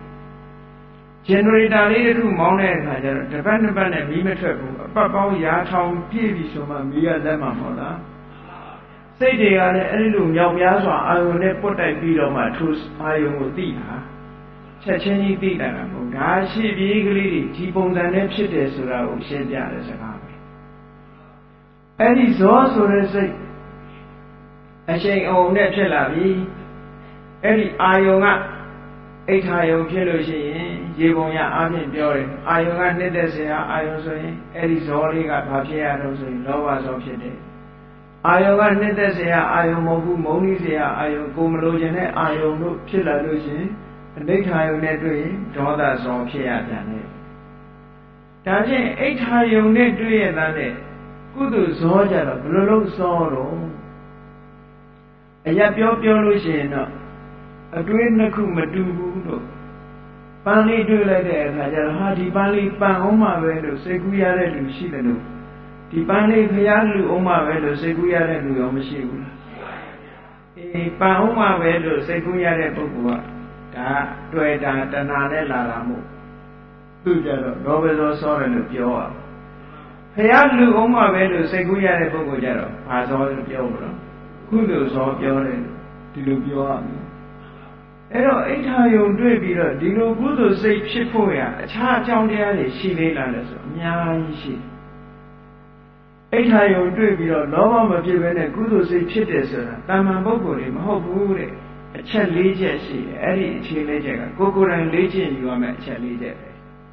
generator လေးတစ်ခုမောင်းတဲ့အခါကျတော့တစ်ပတ်နှစ်ပတ်နဲ့မီးမထွက်ဘူးအပတ်ပေါင်းရာထောင်ပြည့်ပြီဆိုမှမီးရတတ်မှာမဟုတ်လားစိတ်တွေကလည်းအဲ့ဒီလိုမြောက်များစွာအာယုန်နဲ့ပုတ်တိုက်ပြီးတော့မှထိုအာယုန်ကိုသိတာချက်ချင်းကြီးသိတာမဟုတ်ဒါရှိပြေးကလေးတွေဒီပုံစံနဲ့ဖြစ်တယ်ဆိုတာကိုရှင်းပြတဲ့စကားပဲအဲ့ဒီဇောဆိုတဲ့စိတ်အရှိန်အဟုန်နဲ့ဖြစ်လာပြီအဲ့ဒီအာယုန်ကအိဋ္ဌာယုံဖြစ်လို့ရှိရင်ရေပုံရအားဖြင့်ပြောတယ်အာယုံကနှစ်သက်เสียအာယုံဆိုရင်အဲ့ဒီဇောလေးကဘာဖြစ်ရတော့ဆိုရင်လောဘဇောဖြစ်တယ်အာယုံကနှစ်သက်เสียအာယုံမဟုတ်ဘူးမုန်းကြီးเสียအာယုံကိုမလိုချင်တဲ့အာယုံတို့ဖြစ်လာလို့ရှိရင်အနိဋ္ဌာယုံနဲ့တွေ့ရင်ဒေါသဇောဖြစ်ရပြန်တယ်ဒါဖြင့်အိဋ္ဌာယုံနဲ့တွေ့ရတဲ့ကုသိုလ်ဇောကြတော့ဘယ်လိုလုပ်ဇောတော့အရာပြောပြောလို့ရှိရင်တော့အတွင်းနှစ်ခုမတူဘူးလို့ပန်းလေးတွေ့လိုက်တဲ့အခါကျတော့ဟာဒီပန်းလေးပန်းအောင်မှပဲလို့စိတ်ကူးရတဲ့လူရှိတယ်လို့ဒီပန်းလေးဖျားလူအောင်မှပဲလို့စိတ်ကူးရတဲ့လူရောမရှိဘူးလားအေးပန်းအောင်မှပဲလို့စိတ်ကူးရတဲ့ပုဂ္ဂိုလ်ကဒါတွေ့တာတဏှာနဲ့လာတာမို့သူကြတော့လောဘဇောစောတယ်လို့ပြောရဖျားလူအောင်မှပဲလို့စိတ်ကူးရတဲ့ပုဂ္ဂိုလ်ကြတော့ဘာဇောလို့ပြောမလို့ကုသိုလ်ဇောပြောတယ်ဒီလိုပြောရမယ်အဲ့တော့အိဋ္ဌာယုံတွေ့ပြီးတော့ဒီလိုကုသိုလ်စိတ်ဖြစ်ဖို့ရအခြားအကြောင်းတရားတွေရှိသေးလားလဲဆိုအများကြီးရှိအိဋ္ဌာယုံတွေ့ပြီးတော့လောဘမဖြစ်ဘဲနဲ့ကုသိုလ်စိတ်ဖြစ်တယ်ဆိုတာတာမန်ပုဂ္ဂိုလ်တွေမဟုတ်ဘူးတဲ့အချက်၄ချက်ရှိတယ်အဲ့ဒီအခြေ၄ချက်ကကိုယ်ကိုယ်တိုင်လေ့ကျင့်ယူရမယ့်အချက်၄ချက်ပဲ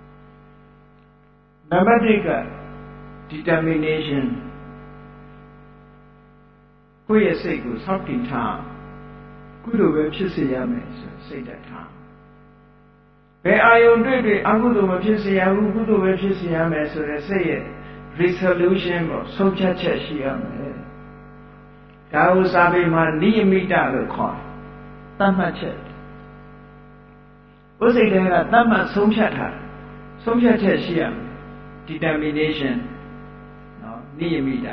နံပါတ်၁က determination ကိုယ့်ရဲ့စိတ်ကိုစောင့်တည်ထားကုသိုလ်ပဲဖြစ်စေရမယ်ဆိုစိတ်ဓာတ်ထားဘယ်အာယုံတွေ့တွေ့အကုသိုလ်မဖြစ်စေရဘူးကုသိုလ်ပဲဖြစ်စေရမယ်ဆိုတဲ့စိတ်ရဲ့ resolution ကိုဆုံးဖြတ်ချက်ရှိရမယ်ဒါဥစာပေမှာနိယမိတလို့ခေါ်တယ်သတ်မှတ်ချက်ဥစိတ်တွေကသတ်မှတ်ဆုံးဖြတ်ထားဆုံးဖြတ်ချက်ရှိရမယ် determination နော်နိယမိတ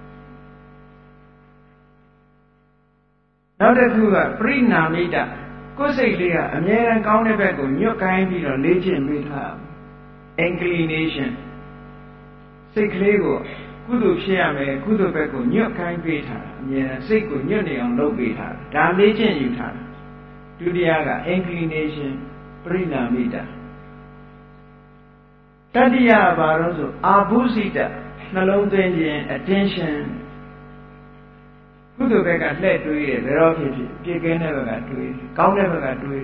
နောက်တစ်ခုကပရိနာမိတကိုယ်စိတ်လေးကအမြဲတမ်းကောင်းတဲ့ဘက်ကိုညွတ်ကိုင်းပြီးတော့လေ့ကျင့်ပေးထား inclination စိတ်ကလေးကိုကုသိုလ်ဖြစ်ရမယ်ကုသိုလ်ဘက်ကိုညွတ်ကိုင်းပေးထားအမြဲတမ်းစိတ်ကိုညွတ်နေအောင်လုပ်ပေးထားဒါလေ့ကျင့်ယူထားဒုတိယက inclination ပရိနာမိတတတိယဘာလို့ဆိုအာဘုဇိတနှလုံးသွင်းခြင်း attentionကုသိုလ်ဘက်ကလှည့်တွေးတယ်ဘယ်တော့ဖြစ်ဖြစ်ပြည့်ကင်းတဲ့ဘက်ကတွေးကောင်းတဲ့ဘက်ကတွေး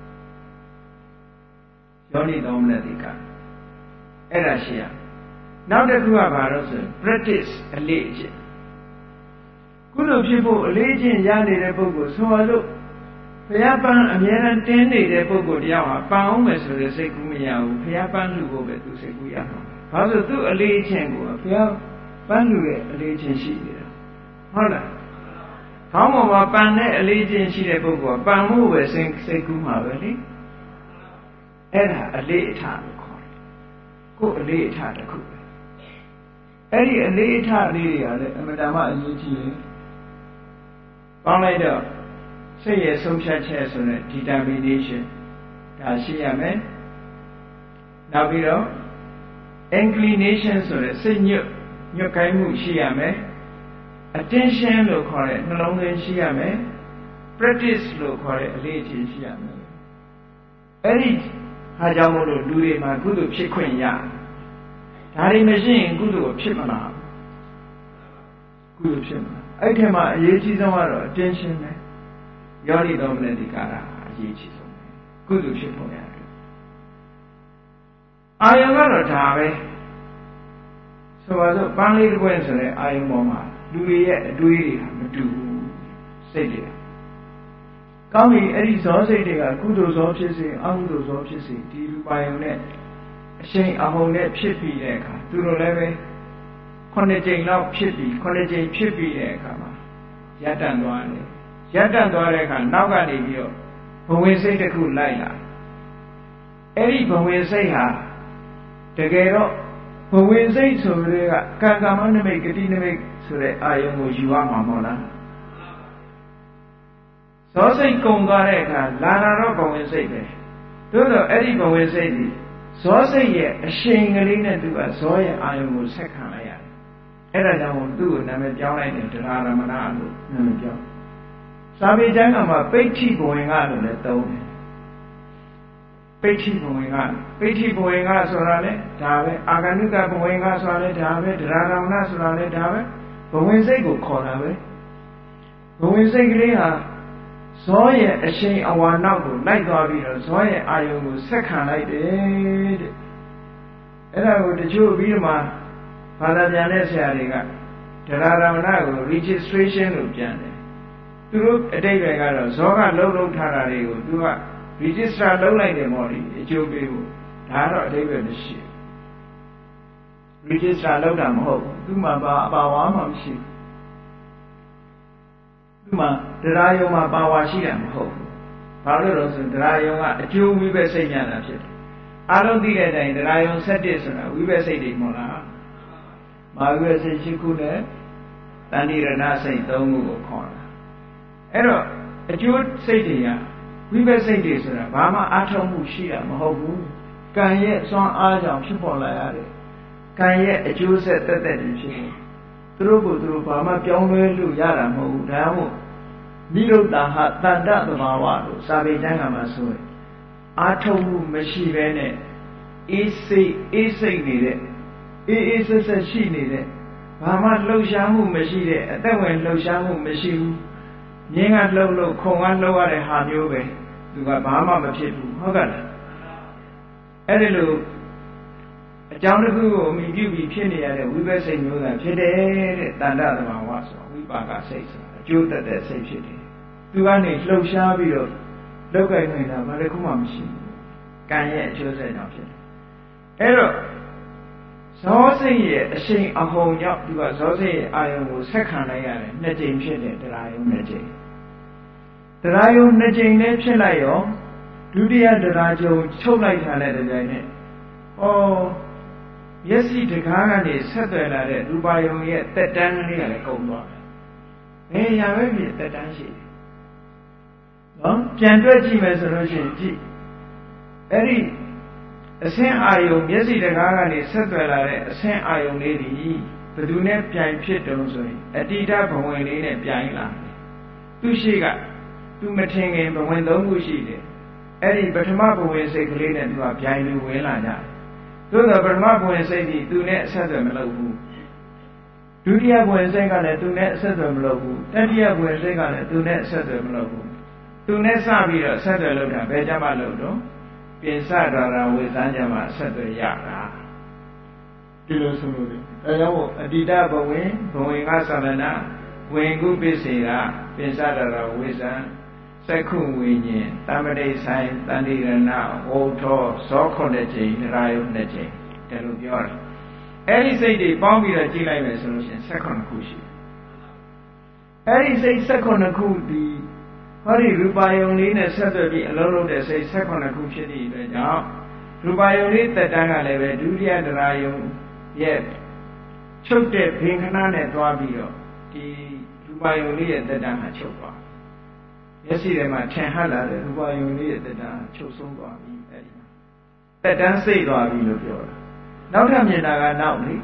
ယောနိသောမနတိကအဲ့ဒါရှိရနောက်တစ်ခုကဘာလို့ဆို practice အလေးအကျင့်ကုသိုလ်ဖြစ်ဖို့အလေးအကျင့်ရနေတဲ့ပုဂ္ဂိုလ်ဆိုပါလို့ဘုရားပန်းအမြဲတမ်းတင်းနေတဲ့ပုဂ္ဂိုလ်တယောက်ဟာပန်းအောင်မယ်ဆိုတဲ့စိတ်ကူးမရဘူးဘုရားပန်းလူဖို့ပဲသူစိတ်ကူးရမှာဘာလို့သူ့အလေးအကျင့်ကိုဘုရားပန်းလူရဲ့အလေးအကျင့်ရှိနေတာဟုတ်လားခေါင်းပေါ်မှာပန်တဲ့အလေးချင်းရှိတဲ့ပုဂ္ဂိုလ်ကပန်မှုပဲစိတ်စိတ်ကူးမှာပဲလေအဲ့ဒါအလေးအထားကိုခေါ်တယ်ကိုယ်အလေးအထားတစ်ခုပဲအဲ့ဒီအလေးအထားလေးတွေကလည်းအမှန်တမ်းအရေးကြီးတယ်ပေါင်းလိုက်တော့စိတ်ရဲ့ဆုံးဖြတ်ချက်ဆိုတဲ့ determination ဒါရှိရမယ်နောက်ပြီးတော့ inclination ဆိုတဲ့စိတ်ညွတ်ညွတ်ကိုင်းမှုရှိရမယ်attention လို့ခေါ်တဲ့နှလုံးသွင်းရှိရမယ် practice လို့ခေါ်တဲ့အလေးအကျင့်ရှိရမယ်အဲ့ဒီဟာကြောင့်မို့လို့လူတွေမှာကုသိုလ်ဖြစ်ခွင့်ရဒါတွေမရှိရင်ကုသိုလ်ဖြစ်မလားကုသိုလ်ဖြစ်မလားအဲ့ဒီမှာအရေးကြီးဆုံးကတော့ attention ပဲယောနိသောမနတိကာရအရေးကြီးဆုံးပဲကုသိုလ်ဖြစ်ဖို့ရတယ်အာယုံကတော့ဒါပဲဆိုပါစို့ပန်းလေးတစ်ခွက်ဆိုတဲ့အာယုံပေါ်မှာလူတွေရဲ့အတွေးတွေကမတူဘူးစိတ်တွေကောင်းပြီအဲ့ဒီဇောစိတ်တွေကကုသိုလ်ဇောဖြစ်စေအကုသိုလ်ဇောဖြစ်စေဒီလူပိုင်ုံနဲ့အရှိန်အဟုန်နဲ့ဖြစ်ပြီးတဲ့အခါသူတို့လည်းပဲခုနှစ်ကြိမ်လောက်ဖြစ်ပြီးခုနှစ်ကြိမ်ဖြစ်ပြီးတဲ့အခါမှာရပ်တန့်သွားတယ်ရပ်တန့်သွားတဲ့အခါနောက်ကနေပြီးတော့ဘဝင်စိတ်တစ်ခုလိုက်လာအဲ့ဒီဘဝင်စိတ်ဟာတကယ်တော့ဘဝင်စိတ်ဆိုတဲ့ကကံကမ္မနမိတ်ဂတိနမိတ်ဆိုတဲ့အာယုံကိုယူရမှာမဟုတ်လားဇောစိတ်ကုံသွားတဲ့အခါလာလာတော့ဘဝင်စိတ်ပဲသို့တော့အဲ့ဒီဘဝင်စိတ်ဒီဇောစိတ်ရဲ့အရှိန်ကလေးနဲ့သူကဇောရဲ့အာယုံကိုဆက်ခံလိုက်ရတယ်အဲ့ဒါကြောင့်သူ့ကိုနာမည်ပြောင်းလိုက်တယ်တရားရမဏလို့နာမည်ပြောင်းစာပေကျမ်းကမှာပိဋ္ဌိဘဝင်ကလို့လည်းသုံးတယ်ပိဋ္ဌိဘဝင်ကပိဋ္ဌိဘဝင်ကဆိုတာလေဒါပဲအာဂန္တုကဘဝင်ကဆိုတာလေဒါပဲတရားရမဏဆိုတာလေဒါပဲဘဝင်စိတ်ကိုခေါ်တာပဲဘဝင်စိတ်ကလေးဟာဇောရဲ့အရှိန်အဝါနောက်ကိုလိုက်သွားပြီးတော့ဇောရဲ့အာယုံကိုဆက်ခံလိုက်တယ်တဲ့အဲ့ဒါကိုတချို့ပြီးတော့မှဘာသာပြန်တဲ့ဆရာတွေကတရားရမဏကို registration လို့ပြန်တယ်သူတို့အတိတ်တွေကတော့ဇောကလှုပ်လှုပ်ထားတာတွေကိုသူက register လုပ်လိုက်တယ်ပေါ့လေအကျိုးပေးဖို့ဒါတော့အတိတ်ပဲမရှိဘူး register လုပ်တာမဟုတ်ဘူးသူမှပါအပါဝါမှမရှိဘူးသူမှတရားယုံမှာပါဝါရှိတာမဟုတ်ဘူးဘာလို့လဲဆိုရင်တရားယုံကအကျိုးဝိဘက်စိတ်ညာတာဖြစ်တယ်အားလုံးသိတဲ့အတိုင်းတရားယုံ၁၁ဆိုတာဝိဘက်စိတ်တွေမဟုတ်လားမာဝိဘက်စိတ်ရှိခုနဲ့တဏှိရဏစိတ်၃ခုကိုခေါ်တာအဲ့တော့အကျိုးစိတ်တွေကဝိဘက်စိတ်တွေဆိုတာဘာမှအားထုတ်မှုရှိတာမဟုတ်ဘူးကံရဲ့စွမ်းအားကြောင့်ဖြစ်ပေါ်လာရတယ်ကံရဲ့အကျိုးဆက်တက်တက်တွေဖြစ်တယ်သူတို့ကိုသူတို့ဘာမှပြောင်းလဲလို့ရတာမဟုတ်ဘူးဒါမှမဟုတ်နိရုဒ္ဓဟတန္တသဘာဝလို့စာပေကျမ်းကမှာဆိုရင်အားထုတ်မှုမရှိဘဲနဲ့အေးစိတ်အေးစိတ်နေတဲ့အေးအေးဆက်ဆက်ရှိနေတဲ့ဘာမှလှုပ်ရှားမှုမရှိတဲ့အသက်ဝင်လှုပ်ရှားမှုမရှိဘူးမြင်းကလှုပ်လို့ခုံကလှုပ်ရတဲ့ဟာမျိုးပဲသူကဘာမှမဖြစ်ဘူးဟုတ်ကဲ့လားအဲ့ဒီလိုအကြောင်းတစ်ခုကိုအမိပြုပြီးဖြစ်နေရတဲ့ဝိပဿနာစိတ်မျိုးကဖြစ်တယ်တဲ့တဏ္ဍသဘာဝဆိုဝိပါကစိတ်ဆိုတာအကျိုးတက်တဲ့စိတ်ဖြစ်တယ်သူကနေလှုပ်ရှားပြီးတော့လောက်ကင်နေတာဘာတစ်ခုမှမရှိဘူးကံရဲ့အကျိုးဆက်ကြောင့်ဖြစ်တယ်အဲ့တော့ဇောစိတ်ရဲ့အရှိန်အဟုန်ကြောင့်သူကဇောစိတ်ရဲ့အာယုံကိုဆက်ခံလိုက်ရတယ်နှစ်ကြိမ်ဖြစ်တယ်တရားယုံနှစ်ကြိမ်တရားယုံနှစ်ကြိမ်နဲ့ဖြစ်လိုက်ရောဒုတိယတရားကြုံချုပ်လိုက်တာနဲ့တပြိုင်နက်ဩမျက်စိတကားကနေဆက်သွယ်လာတဲ့ရူပါယုံရဲ့တက်တန်းကလေးကလည်းကုန်သွားတယ်။ဘယ်ရာပဲဖြစ်တက်တန်းရှိတယ်။နော်ပြန်တွက်ကြည့်မယ်ဆိုလို့ရှိရင်ကြည့်အဲ့ဒီအဆင်းအာယုံမျက်စိတကားကနေဆက်သွယ်လာတဲ့အဆင်းအာယုံလေးဒီဘယ်သူနဲ့ပြိုင်ဖြစ်တုံးဆိုရင်အတိဒဘဝင်လေးနဲ့ပြိုင်လာတယ်။သူရှိကသူမထင်ခင်ဘဝင်သုံးခုရှိတယ်။အဲ့ဒီပထမဘဝင်စိတ်ကလေးနဲ့သူကပြိုင်လို့ဝင်လာကြတယ်။သို့သောပထမဘဝင်စိတ်ကြီးသူနဲ့အဆက်အသွယ်မလုပ်ဘူးဒုတိယဘဝင်စိတ်ကလည်းသူနဲ့အဆက်အသွယ်မလုပ်ဘူးတတိယဘဝင်စိတ်ကလည်းသူနဲ့အဆက်အသွယ်မလုပ်ဘူးသူနဲ့စပြီးတော့အဆက်အသွယ်လုပ်တာဘယ်ကြမှာလုပ်တော့ပြင်စဒွါရဝေသန်းကြမှာအဆက်အသွယ်ရတာဒီလိုဆိုလို့အဲကြောင့်အတိတဘဝင်ဘဝင်ကသရဏဝင်ကုပစ္စေကပြင်စဒွါရဝေသန်းသက္ခုဝိညာဉ်တမ္ပတိဆိုင်တန်တိရဏဝုထောဇောခုနှစ်ကြိမ်တရားယုနှစ်ကြိမ်တယ်လို့ပြောတယ်အဲ့ဒီစိတ်တွေပေါင်းပြီးတော့ကြည့်လိုက်မယ်ဆိုလို့ရှိရင်၁၈ခုရှိတယ်အဲ့ဒီစိတ်၁၈ခုဒီဟောဒီရူပါယုံလေးနဲ့ဆက်သွယ်ပြီးအလုံးလုံးတဲ့စိတ်၁၈ခုဖြစ်တဲ့အတွက်ကြောင့်ရူပါယုံလေးတက်တန်းကလည်းပဲဒုတိယတရားယုံရဲ့ချုပ်တဲ့ဘင်္ဂနာနဲ့တွားပြီးတော့ဒီရူပါယုံလေးရဲ့တက်တန်းကချုပ်သွားမျက်စိထဲမှာထင်ဟပ်လာတဲ့ရူပယုံလေးရဲ့တက်တန်းချုပ်ဆုံးသွားပြီအဲ့ဒီမှာတက်တန်းစိတ်သွားပြီလို့ပြောတာနောက်ထပ်မြင်တာကနောက်လေ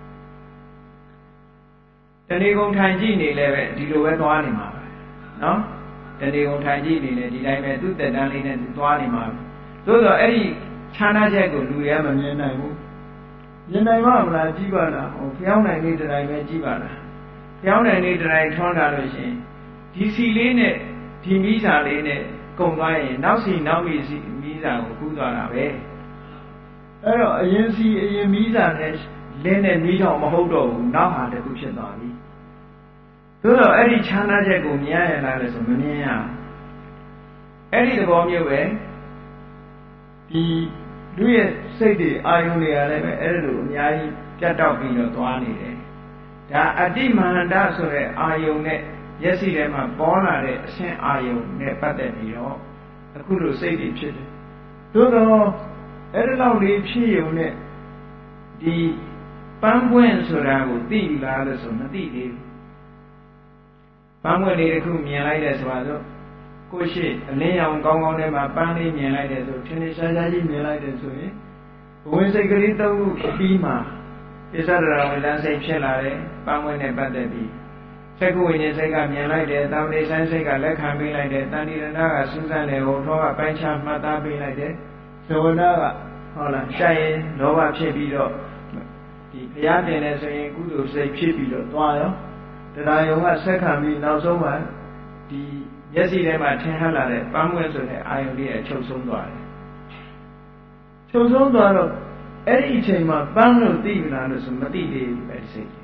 တဏီကုံထိုင်ကြည့်နေလဲပဲဒီလိုပဲသွားနေမှာပဲနော်တဏီကုံထိုင်ကြည့်နေလဲဒီတိုင်းပဲသူ့တက်တန်းလေးနဲ့သူသွားနေမှာသို့သောအဲ့ဒီခြားနာချက်ကိုလူတွေကမမြင်နိုင်ဘူးမြင်နိုင်မှမလားကြည့်ပါလားဟိုဖျောင်းနိုင်နေတတိုင်းပဲကြည့်ပါလားဖျောင်းနိုင်နေတတိုင်းထွန်းတာလို့ရှိရင်ဒီစီလေးနဲ့ဒီမိစာလေးနဲ့ကုန်သွားရင်နောက်စီနောက်မိစီမိစာကိုကူးသွားတာပဲအဲ့တော့အရင်စီအရင်မိစာနဲ့လင်းတဲ့မိတော့မဟုတ်တော့ဘူးနောက်ဟာတခုဖြစ်သွားပြီသို့တော့အဲ့ဒီခြားနာချက်ကိုမြင်ရလားလဲဆိုမမြင်ရအဲ့ဒီသဘောမျိုးပဲဒီလူရဲ့စိတ်တွေအာယုံတွေကလည်းပဲအဲ့လိုအများကြီးပြတ်တောက်ပြီးတော့သွားနေတယ်ဒါအတိမန္တဆိုတဲ့အာယုံနဲ့မျက်စိထဲမှာပေါ်လာတဲ့အရှင်းအာယုံနဲ့ပတ်သက်ပြီးတော့အခုလိုစိတ်တွေဖြစ်တယ်သို့တော့အဲ့ဒီလောက်လေးဖြစ်ရုံနဲ့ဒီပန်းပွင့်ဆိုတာကိုသိလားလို့ဆိုမသိသေးဘူးပန်းပွင့်လေးတစ်ခုမြင်လိုက်တယ်ဆိုတော့ကိုရှိအလင်းရောင်ကောင်းကောင်းထဲမှာပန်းလေးမြင်လိုက်တယ်ဆိုထင်းထင်းရှားရှားကြီးမြင်လိုက်တယ်ဆိုရင်ဘဝင်စိတ်ကလေးသုံးခုပြီးမှပစ္စဒရာဝင်လန်းစိတ်ဖြစ်လာတယ်ပန်းပွင့်နဲ့ပတ်သက်ပြီးစက္ကုဝိညာဉ်စိတ်ကမြင်လိုက်တယ်တာဝတိဆိုင်စိတ်ကလက်ခံပေးလိုက်တယ်တဏှိရဏကစူးစမ်းတယ်ဟောထောကပိုင်းခြားမှတ်သားပေးလိုက်တယ်ဇဝနာကဟုတ်လားရှာရင်လောဘဖြစ်ပြီးတော့ဒီဘုရားတင်လဲဆိုရင်ကုသိုလ်စိတ်ဖြစ်ပြီးတော့သွားရောတရားယုံကဆက်ခံပြီးနောက်ဆုံးမှဒီမျက်စိထဲမှာထင်ဟပ်လာတဲ့ပန်းပွင့်ဆိုတဲ့အာယုန်လေးအချုပ်ဆုံးသွားတယ်ချုပ်ဆုံးသွားတော့အဲ့ဒီအချိန်မှာပန်းလို့သိလားလို့ဆိုမသိသေးဘူးပဲစိတ်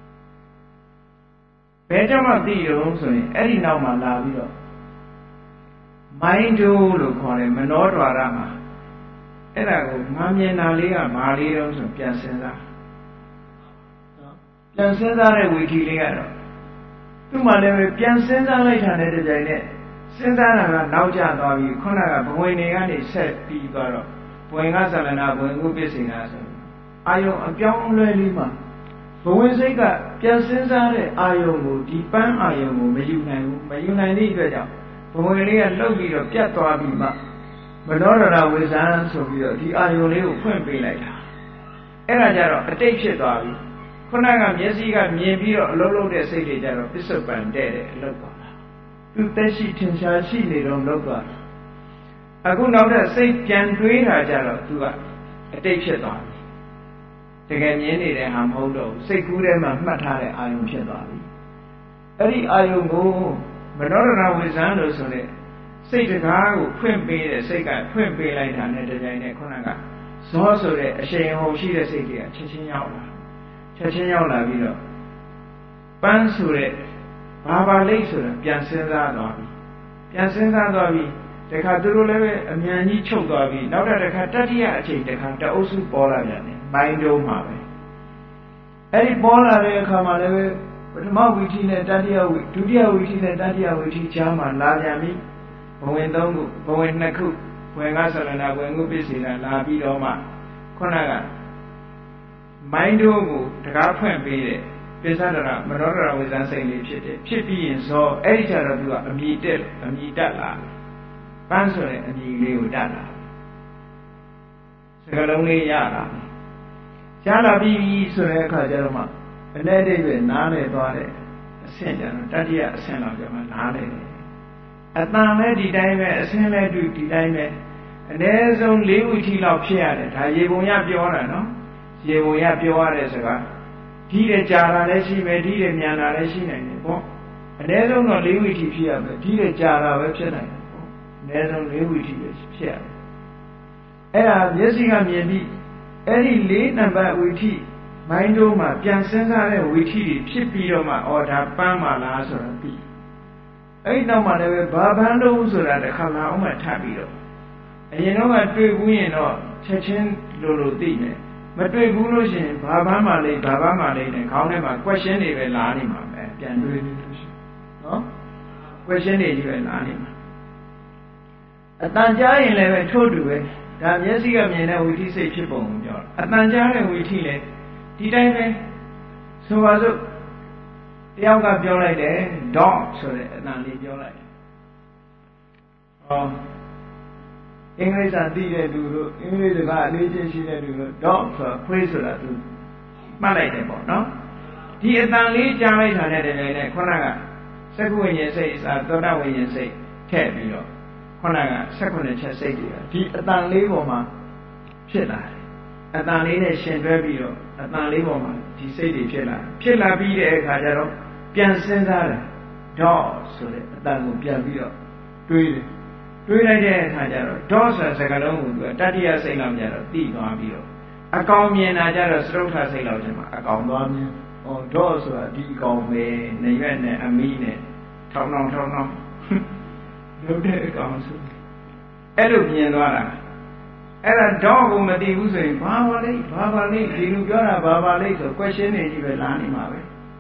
ဘယ်တော့မှသိရုံဆိုရင်အဲ့ဒီနောက်မှာလာပြီးတော့မိုင်းဒိုးလို့ခေါ်တယ်မနောဒွါရမှာအဲ့ဒါကိုငါမြင်တာလေးကမာလေးတုံးဆိုပြန်စဉ်းစားနော်ပြန်စဉ်းစားတဲ့ဝီထီလေးကတော့သူ့မှာလည်းပြန်စဉ်းစားလိုက်တာနဲ့တကြိမ်နဲ့စဉ်းစားတာကနောက်ကျသွားပြီးခုနကဘဝင်တွေကနေဆက်ပြီးသွားတော့ဘဝင်ကသလနာဘဝင်ကုပစ္စေနာဆိုအာယုံအပြောင်းအလဲလေးမှာဘဝင်စိတ်ကပြန်စဉ်းစားတဲ့အာယုံကိုဒီပန်းအာယုံကိုမယူနိုင်ဘူးမယူနိုင်သည့်အတွက်ကြောင့်ဘဝင်လေးကလှုပ်ပြီးတော့ပြတ်သွားပြီးမှမနောရဏဝိဇံဆိုပြီးတော့ဒီအာယုံလေးကိုဖွင့်ပေးလိုက်တာအဲ့ဒါကြတော့အတိတ်ဖြစ်သွားပြီခုနကမျက်စိကမြင်ပြီးတော့အလုံးလုံးတဲ့စိတ်တွေကြတော့ပစ္စုပန်တဲ့တဲ့အလုပ်သွားတာသူသက်ရှိထင်ရှားရှိနေတော့လုပ်သွားတာအခုနောက်တဲ့စိတ်ပြန်တွေးတာကြတော့သူကအတိတ်ဖြစ်သွားပြီတကယ်မြင်နေတဲ့ဟာမဟုတ်တော့ဘူးစိတ်ကူးထဲမှာမှတ်ထားတဲ့အာယုံဖြစ်သွားပြီအဲ့ဒီအာယုံကိုမနောရဏဝိဇံလို့ဆိုတဲ့စိတ်တကားကိုဖွင့်ပေးတဲ့စိတ်ကဖွင့်ပေးလိုက်တာနဲ့တကြိမ်နဲ့ခုနကဇောဆိုတဲ့အရှိန်ဟုန်ရှိတဲ့စိတ်တွေကချက်ချင်းရောက်လာချက်ချင်းရောက်လာပြီးတော့ပန်းဆိုတဲ့ဘာပါလိတ်ဆိုတာပြန်စဉ်းစားသွားပြီပြန်စဉ်းစားသွားပြီတခါသူတို့လည်းပဲအမြန်ကြီးချုပ်သွားပြီနောက်တစ်ခါတတိယအချိန်တခါတအုပ်စုပေါ်လာပြန်တယ်မိုင်းတုံးမှာပဲအဲ့ဒီပေါ်လာတဲ့အခါမှာလည်းပဲပထမဝီထီနဲ့တတိယဝီဒုတိယဝီထီနဲ့တတိယဝီထီကြားမှာလာပြန်ပြီဘဝင်သုံးခုဘဝင်နှစ်ခုဘဝင်ကဆလနာဘဝင်ကုပစ္စေနာလာပြီးတော့မှခုနကမိုင်းတို့ကိုတကားဖွင့်ပေးတဲ့ပိဿဒရမနောဒရဝိဇ္ဇစိတ်လေးဖြစ်တယ်ဖြစ်ပြီးရင်ဇောအဲ့ဒီကျတော့သူကအမြည်တက်အမြည်တက်လာပန်းဆိုတဲ့အမြည်လေးကိုတက်လာစကလုံးလေးရလာရလာပြီဆိုတဲ့အခါကျတော့မှအနဲ့တိတ်ပဲနားလေသွားတယ်အဆင့်ကျတော့တတိယအဆင့်လောက်ကျမှနားလေတယ်အတန်လည်းဒီတိုင်းပဲအဆင်းလည်းဒီတိုင်းပဲအနည်းဆုံး၄ဝီထီလောက်ဖြစ်ရတယ်ဒါရေပုံရပြောတာနော်ရေပုံရပြောရတဲ့စကားဒီတဲ့ကြာတာလည်းရှိမယ်ဒီတဲ့မြန်တာလည်းရှိနိုင်တယ်ပေါ့အနည်းဆုံးတော့၄ဝီထီဖြစ်ရမယ်ဒီတဲ့ကြာတာပဲဖြစ်နိုင်တယ်ပေါ့အနည်းဆုံး၄ဝီထီပဲဖြစ်ရမယ်အဲ့ဒါမျက်စိကမြင်ပြီးအဲ့ဒီ၄နံပါတ်ဝီထီမိုင်းတို့မှာပြန်စဉ်းစားတဲ့ဝီထီတွေဖြစ်ပြီးတော့မှအော်ဒါပန်းပါလားဆိုတော့ပြီးအဲ့ဒီနောက်မှလည်းပဲဘာဘန်းလို့ဆိုတာတစ်ခါလာအောင်မှထပ်ပြီးတော့အရင်တော့ကတွေ့ဘူးရင်တော့ချက်ချင်းလိုလိုသိမယ်မတွေ့ဘူးလို့ရှိရင်ဘာဘန်းမှလိဘာဘန်းမှလိနဲ့ခေါင်းထဲမှာ question တွေပဲလာနေမှာပဲပြန်တွေ့နေလို့ရှိရင်နော် question တွေကြီးပဲလာနေမှာအတန်ကြားရင်လည်းပဲထို့တူပဲဒါမျက်စိကမြင်တဲ့ဝိသိစိတ်ဖြစ်ပုံကိုပြောတာအတန်ကြားတဲ့ဝိသိလည်းဒီတိုင်းပဲဆိုပါစို့တယောက်ကပြောလိုက်တယ် dog ဆိုတဲ့အတန်လေးပြောလိုက်တယ်ဟောအင်္ဂလိပ်စာသိတဲ့လူတို့အင်္ဂလိပ်စကားအလေးချင်းရှိတဲ့လူတို့ dog ဆိုတာခွေးဆိုတာသူမှတ်လိုက်တယ်ပေါ့နော်ဒီအတန်လေးကြားလိုက်တာနဲ့တကယ်နဲ့ခုနကစက္ကုဝိညာဉ်စိတ်စာသောတာဝိညာဉ်စိတ်ထည့်ပြီးတော့ခုနက၁၈ချက်စိတ်တွေဒီအတန်လေးပေါ်မှာဖြစ်လာတယ်အတန်လေးနဲ့ရှင်တွဲပြီးတော့အတန်လေးပေါ်မှာဒီစိတ်တွေဖြစ်လာဖြစ်လာပြီးတဲ့အခါကျတော့ပြန်စဉ်းစားတယ်တော့ဆိုတဲ့အတန်ကိုပြန်ပြီးတော့တွေးတယ်တွေးလိုက်တဲ့အခါကျတော့တော့ဆိုတဲ့စကားလုံးကိုသူကတတိယစိတ်လောက်ကျတော့သိသွားပြီးတော့အကောင်မြင်တာကျတော့စတုထစိတ်လောက်ကျမှအကောင်သွားမြင်ဟောတော့ဆိုတာဒီအကောင်ပဲနေရွက်နဲ့အမီးနဲ့ထောင်းထောင်းထောင်းထောင်းလုပ်တဲ့အကောင်ဆိုအဲ့လိုမြင်သွားတာအဲ့ဒါတော့ကိုမသိဘူးဆိုရင်ဘာပါလိမ့်ဘာပါလိမ့်ဒီလူပြောတာဘာပါလိမ့်ဆို question တွေကြီးပဲလာနေမှာပဲ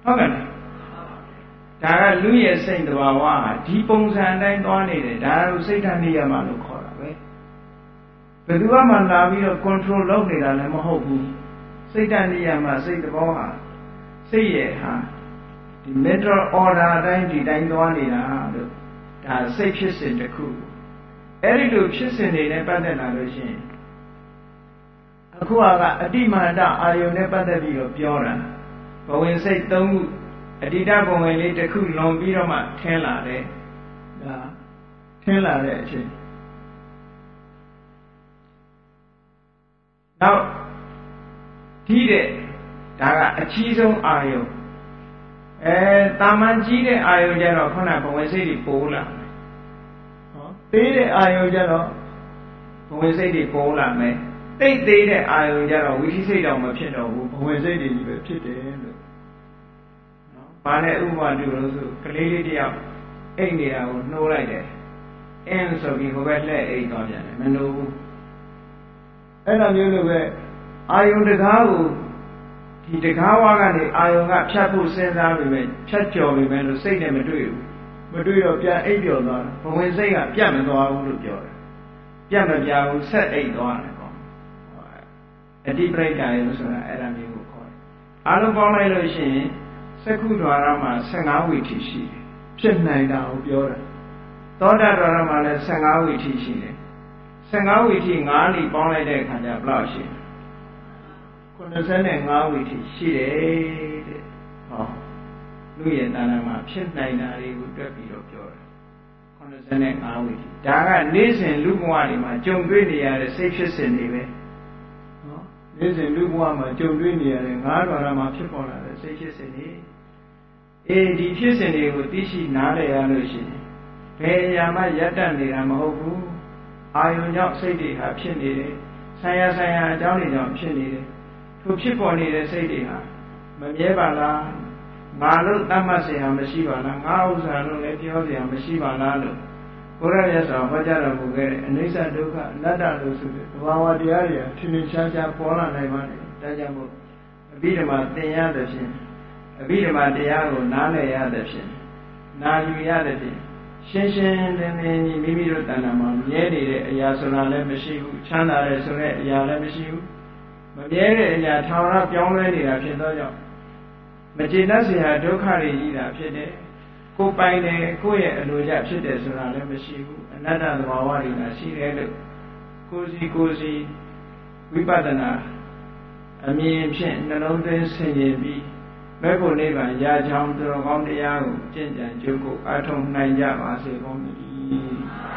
ဟုတ်ကဲ့ဒါကလူရဲ့စိတ်တဘာဝဟာဒီပုံစံအတိုင်းသွားနေတယ်ဒါကိုစိတ်ဓာတ်နေရမှာလို့ခေါ်တာပဲဘယ်သူမှလာပြီးတော့ control လုပ်နေတာလည်းမဟုတ်ဘူးစိတ်ဓာတ်နေရမှာစိတ်တဘောဟာစိတ်ရဲ့ဟာဒီ mental order အတိုင်းဒီတိုင်းသွားနေတာလို့ဒါစိတ်ဖြစ်စဉ်တစ်ခုအဲ့ဒီလိုဖြစ်စဉ်တွေနဲ့ပတ်သက်လာလို့ရှိရင်အခုကအတိမာနအာယုန်နဲ့ပတ်သက်ပြီးတော့ပြောတာဘဝင်စိတ်သုံးခုအတိတဘဝင်လေးတစ်ခုလွန်ပြီးတော့မှထင်းလာတယ်ဒါထင်းလာတဲ့အချိန်နောက်ဒီတဲ့ဒါကအကြီးဆုံးအာယုန်အဲတာမန်ကြီးတဲ့အာယုန်ကျတော့ခုနဘဝင်စိတ်တွေပိုးလာမယ်ဟောသေးတဲ့အာယုန်ကျတော့ဘဝင်စိတ်တွေပိုးလာမယ်တိတ်သေးတဲ့အာယုန်ကျတော့ဝိသိစိတ်တော့မဖြစ်တော့ဘူးဘဝင်စိတ်တွေကြီးပဲဖြစ်တယ်လို့နော်။ဘာနဲ့ဥပမာတူလို့ဆိုကလေးလေးတယောက်အိတ်နေတာကိုနှိုးလိုက်တယ်အင်းဆိုပြီးဟိုဘက်လှည့်အိတ်သွားပြန်တယ်မနှိုးဘူးအဲ့လိုမျိုးလိုပဲအာယုန်တကားကိုဒီတကားဝါကနေအာယုန်ကဖြတ်ဖို့စဉ်းစားပြီးပဲဖြတ်ကျော်ပြီးပဲလို့စိတ်နဲ့မတွေ့ဘူးမတွေ့တော့ပြန်အိပ်ပျော်သွားတယ်ဘဝင်စိတ်ကပြတ်မသွားဘူးလို့ပြောတယ်ပြတ်မပြဘူးဆက်အိပ်သွားတယ်ကောအတိပရိက္ခာယုံဆိုတာအဲ့ဒါမျိုးကိုခေါ်တယ်အားလုံးပေါင်းလိုက်လို့ရှိရင်စက္ခုဒွါရမှာဆယ်ငါးဝိထိရှိတယ်ဖြစ်နိုင်တာကိုပြောတာသောတာဒွါရမှာလည်းဆယ်ငါးဝိထိရှိတယ်ဆယ်ငါးဝိထိငါးလီပေါင်းလိုက်တဲ့အခါကျဘယ်လောက်ရှိလဲခုနှစ်ဆယ်နဲ့ငါးဝိထိရှိတယ်တဲ့ဟောလူရဲ့တဏ္ဍာမှာဖြစ်နိုင်တာတွေကိုတွက်ပြီးတော့ပြောတယ်ခုနှစ်ဆယ်နဲ့ငါးဝိထိဒါကနေ့စဉ်လူဘဝတွေမှာကြုံတွေ့နေရတဲ့စိတ်ဖြစ်စဉ်တွေပဲနေ့စဉ်လူဘဝမှာကြုံတွေ့နေရတဲ့ငါးတော်ရမှာဖြစ်ပေါ်လာတဲ့စိတ်ဖြစ်စဉ်တွေအေးဒီဖြစ်စဉ်တွေကိုသိရှိနားလည်ရလို့ရှိရင်ဘယ်အရာမှရပ်တန့်နေတာမဟုတ်ဘူးအာယုံကြောင့်စိတ်တွေဟာဖြစ်နေတယ်ဆံရဆံရအကြောင်းတွေကြောင့်ဖြစ်နေတယ်ထိုဖြစ်ပေါ်နေတဲ့စိတ်တွေဟာမမြဲပါလားငါလို့သတ်မှတ်เสียဟာမရှိပါလားငါဥစ္စာလို့လည်းပြောเสียဟာမရှိပါလားလို့ဘုရားမြတ်စွာဟောကြားတော်မူခဲ့တဲ့အနိစ္စဒုက္ခအနတ္တလို့ဆိုတဲ့သဘာဝတရားတွေထင်ထင်ရှားရှားပေါ်လာနိုင်ပါတယ်။ဒါကြောင့်မို့အဘိဓမ္မာသင်ရတဲ့ဖြင့်အဘိဓမ္မာတရားကိုနားလည်ရတဲ့ဖြင့်နာယူရတဲ့ဖြင့်ရှင်းရှင်းလင်းလင်းကြီးမိမိတို့တဏ္ဍာမှာမြဲနေတဲ့အရာဆိုတာလည်းမရှိဘူးချမ်းသာတယ်ဆိုတဲ့အရာလည်းမရှိဘူးမမြဲတဲ့အရာထောင်ရပြောင်းလဲနေတာဖြစ်သောကြောင့်မကျေနပ်စရာဒုက္ခတွေကြီးတာဖြစ်တယ်ကိုယ်ပိုင်တယ်ကိုယ့်ရဲ့အလိုကျဖြစ်တယ်ဆိုတာလည်းမရှိဘူးအနတ္တသဘာဝတွေကရှိတယ်လို့ကိုယ်စီကိုယ်စီဝိပဿနာအမြင်ဖြင့်နှလုံးသွင်းဆင်ခြင်ပြီးမဲ့ဖို့နိဗ္ဗာန်ရချောင်းသူတော်ကောင်းတရားကိုကျင့်ကြံကြိုးကိုအားထုတ်နိုင်ကြပါစေကုန်သတည်း